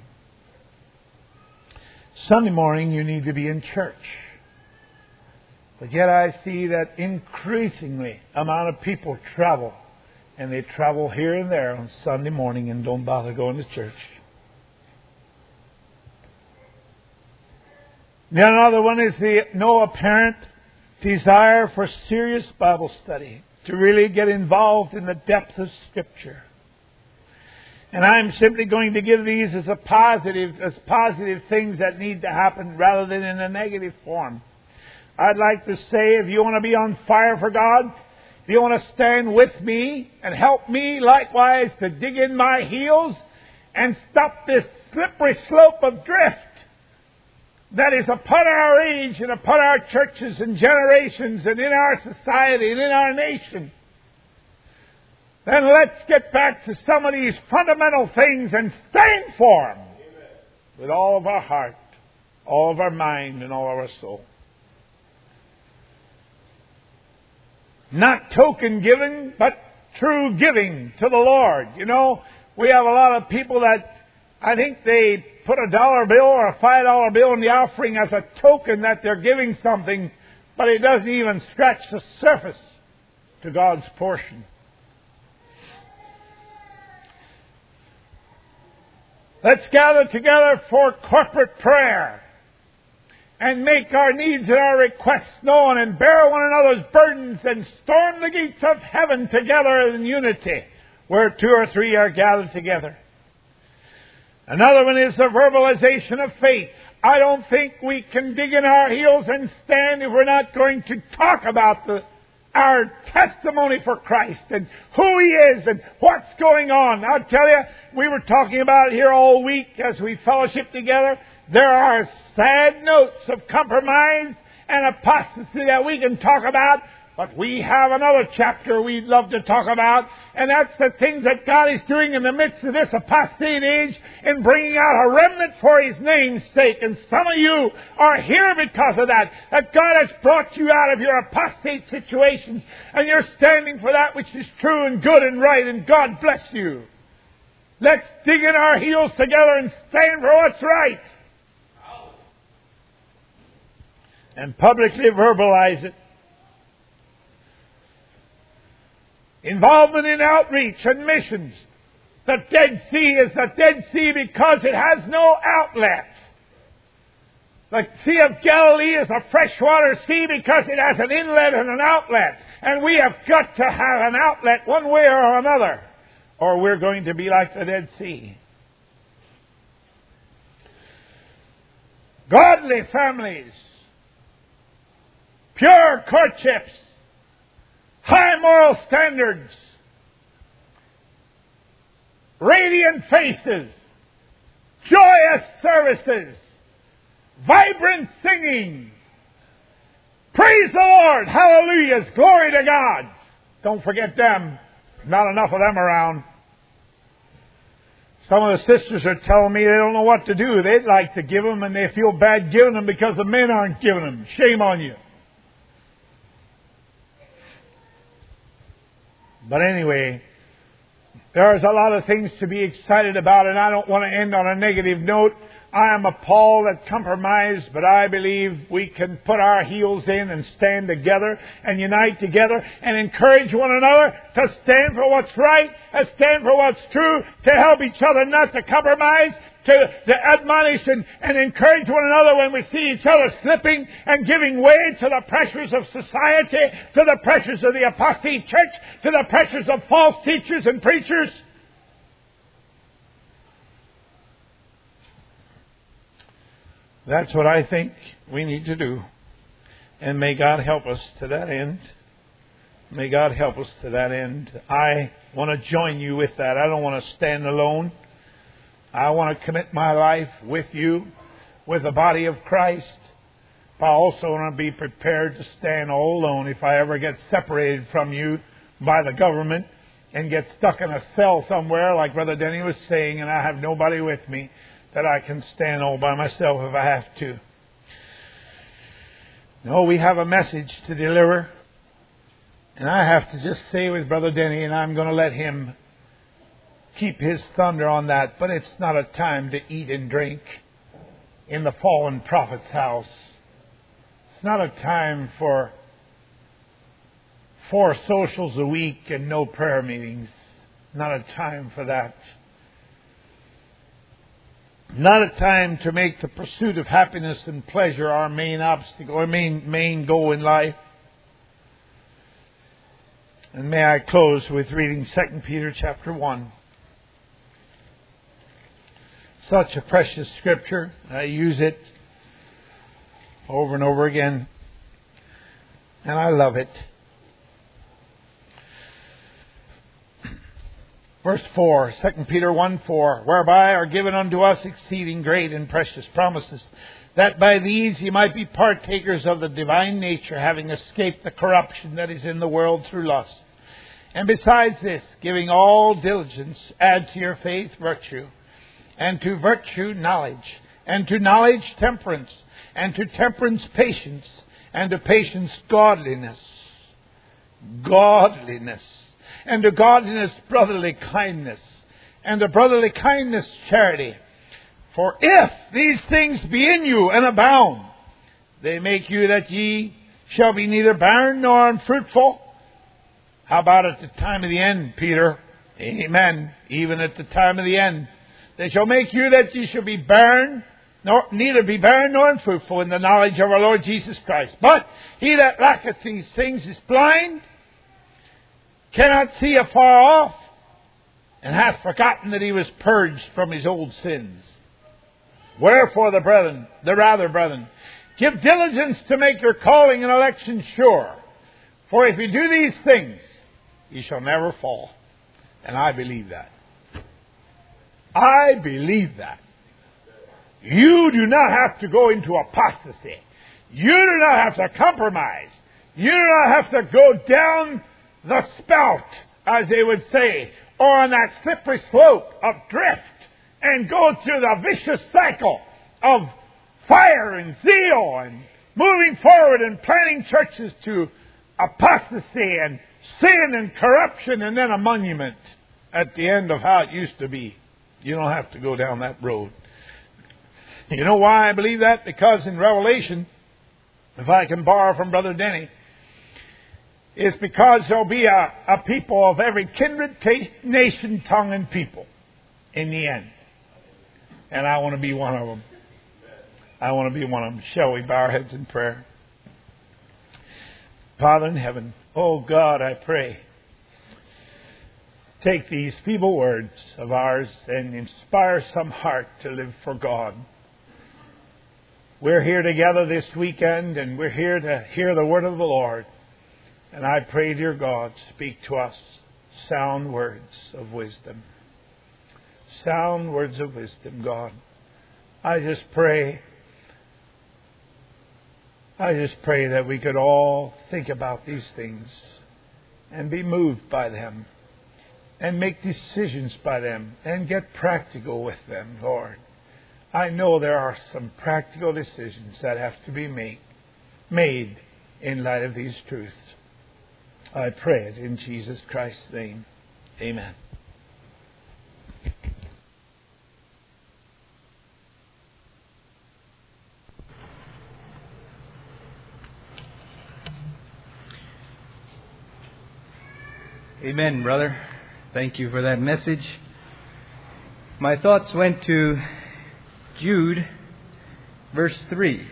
Sunday morning you need to be in church. But yet I see that increasingly amount of people travel. And they travel here and there on Sunday morning and don't bother going to church. The other one is the no apparent desire for serious Bible study, to really get involved in the depths of Scripture. And I'm simply going to give these as a positive, as positive things that need to happen rather than in a negative form. I'd like to say, if you want to be on fire for God, if you want to stand with me and help me likewise to dig in my heels and stop this slippery slope of drift that is upon our age and upon our churches and generations and in our society and in our nation, then let's get back to some of these fundamental things and stand for them. Amen. With all of our heart, all of our mind, and all of our soul. Not token giving, but true giving to the Lord. You know, we have a lot of people that I think they put a dollar bill or a five dollar bill in the offering as a token that they're giving something, but it doesn't even scratch the surface to God's portion. Let's gather together for corporate prayer and make our needs and our requests known and bear one another's burdens and storm the gates of heaven together in unity where two or three are gathered together. Another one is the verbalization of faith. I don't think we can dig in our heels and stand if we're not going to talk about the our testimony for Christ and who He is and what's going on. I'll tell you, we were talking about it here all week as we fellowship together. There are sad notes of compromise and apostasy that we can talk about, but we have another chapter we'd love to talk about, and that's the things that God is doing in the midst of this apostate age in bringing out a remnant for His name's sake. And some of you are here because of that, that God has brought you out of your apostate situations, and you're standing for that which is true and good and right, and God bless you. Let's dig in our heels together and stand for what's right. And publicly verbalize it. Involvement in outreach and missions. The Dead Sea is the Dead Sea because it has no outlet. The Sea of Galilee is a freshwater sea because it has an inlet and an outlet. And we have got to have an outlet one way or another, or we're going to be like the Dead Sea. Godly families. Pure courtships. High moral standards, radiant faces, joyous services, vibrant singing. Praise the Lord, hallelujahs, glory to God. Don't forget them. Not enough of them around. Some of the sisters are telling me they don't know what to do. They'd like to give them and they feel bad giving them because the men aren't giving them. Shame on you. But anyway, there's a lot of things to be excited about, and I don't want to end on a negative note. I am appalled at compromise, but I believe we can put our heels in and stand together and unite together and encourage one another to stand for what's right, to stand for what's true, to help each other not to compromise, to, to admonish and, and encourage one another when we see each other slipping and giving way to the pressures of society, to the pressures of the apostate church, to the pressures of false teachers and preachers. That's what I think we need to do. And may God help us to that end. May God help us to that end. I want to join you with that. I don't want to stand alone. I want to commit my life with you, with the body of Christ. But I also want to be prepared to stand all alone if I ever get separated from you by the government and get stuck in a cell somewhere, like Brother Denny was saying, and I have nobody with me, that I can stand all by myself if I have to. No, we have a message to deliver. And I have to just say with Brother Denny, and I'm going to let him keep his thunder on that, but it's not a time to eat and drink in the fallen prophet's house. It's not a time for four socials a week and no prayer meetings. Not a time for that. Not a time to make the pursuit of happiness and pleasure our main obstacle, our main, main goal in life. And may I close with reading Second Peter chapter one. Such a precious scripture. I use it over and over again. And I love it. Verse four, Second Peter one four, whereby are given unto us exceeding great and precious promises, that by these ye might be partakers of the divine nature, having escaped the corruption that is in the world through lust. And besides this, giving all diligence, add to your faith virtue, and to virtue knowledge, and to knowledge temperance, and to temperance patience, and to patience godliness. Godliness. And to godliness brotherly kindness, and to brotherly kindness charity. For if these things be in you and abound, they make you that ye shall be neither barren nor unfruitful. How about at the time of the end, Peter? Amen. Even at the time of the end. They shall make you that ye shall be barren, nor neither be barren nor unfruitful in the knowledge of our Lord Jesus Christ. But he that lacketh these things is blind, cannot see afar off, and hath forgotten that he was purged from his old sins. Wherefore the brethren, the rather brethren, give diligence to make your calling and election sure. For if you do these things, you shall never fall. And I believe that. I believe that. You do not have to go into apostasy. You do not have to compromise. You do not have to go down the spout, as they would say, or on that slippery slope of drift, and go through the vicious cycle of fire and zeal and moving forward and planting churches to apostasy and sin and corruption, and then a monument at the end of how it used to be. You don't have to go down that road. You know why I believe that? Because in Revelation, if I can borrow from Brother Denny, is because there'll be a, a people of every kindred, taste, nation, tongue, and people in the end. And I want to be one of them. I want to be one of them. Shall we bow our heads in prayer? Father in heaven, oh God, I pray, take these feeble words of ours and inspire some heart to live for God. We're here together this weekend, and we're here to hear the word of the Lord. And I pray, dear God, speak to us sound words of wisdom. Sound words of wisdom, God. I just pray, I just pray that we could all think about these things and be moved by them and make decisions by them and get practical with them, Lord. I know there are some practical decisions that have to be made, made in light of these truths. I pray it in Jesus Christ's name. Amen. Amen, brother. Thank you for that message. My thoughts went to Jude, verse three.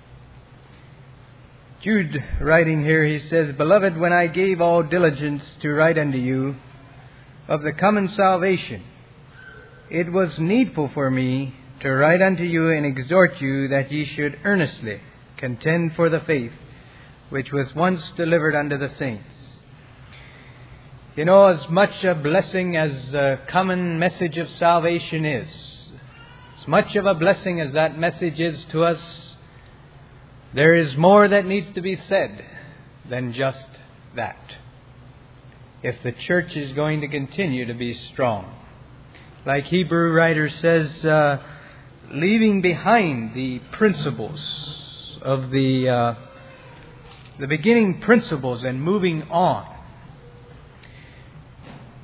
Jude, writing here, he says, Beloved, when I gave all diligence to write unto you of the common salvation, it was needful for me to write unto you and exhort you that ye should earnestly contend for the faith which was once delivered unto the saints. You know, as much a blessing as the common message of salvation is, as much of a blessing as that message is to us, there is more that needs to be said than just that, if the church is going to continue to be strong. Like Hebrew writer says, uh, leaving behind the principles of the uh, the beginning principles and moving on.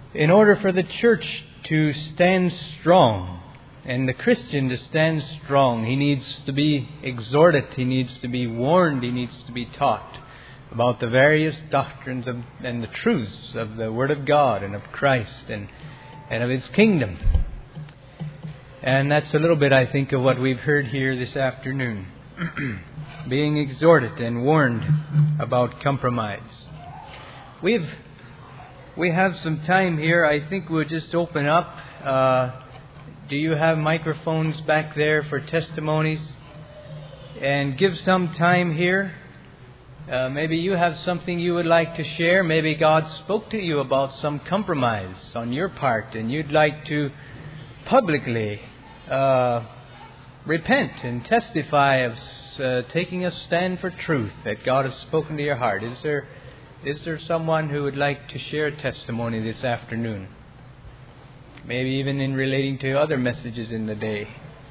In order for the church to stand strong and the Christian to stand strong, he needs to be exhorted, he needs to be warned, he needs to be taught about the various doctrines of, and the truths of the Word of God and of Christ and, and of His kingdom. And that's a little bit, I think, of what we've heard here this afternoon. Being exhorted and warned about compromise. We've we have some time here. I think we'll just open up. Uh, do you have microphones back there for testimonies? And give some time here. Uh, maybe you have something you would like to share. Maybe God spoke to you about some compromise on your part, and you'd like to publicly uh, repent and testify of uh, taking a stand for truth that God has spoken to your heart. Is there, is there someone who would like to share a testimony this afternoon? Maybe even in relating to other messages in the day.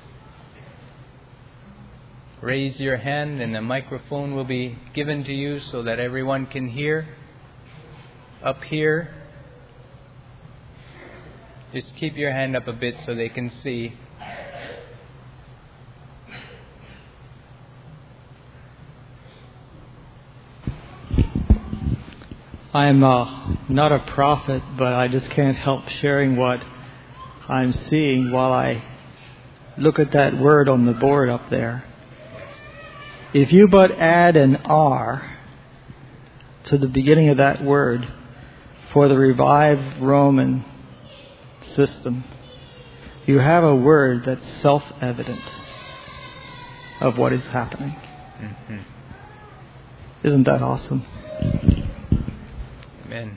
Raise your hand and a microphone will be given to you so that everyone can hear. Up here. Just keep your hand up a bit so they can see. I'm uh, not a prophet, but I just can't help sharing what I'm seeing while I look at that word on the board up there. If you but add an R to the beginning of that word for the revived Roman system, you have a word that's self-evident of what is happening. Mm-hmm. Isn't that awesome? Amen.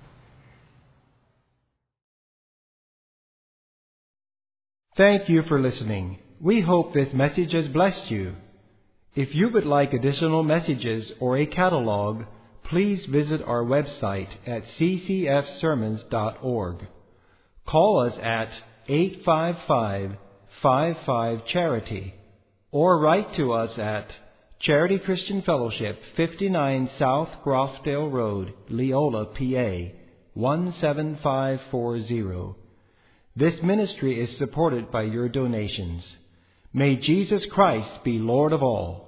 Thank you for listening. We hope this message has blessed you. If you would like additional messages or a catalog, please visit our website at c c f sermons dot org. Call us at eight five five, five five, charity or write to us at Charity Christian Fellowship, fifty-nine South Grofdale Road, Leola, P A, one seven five four zero. This ministry is supported by your donations. May Jesus Christ be Lord of all.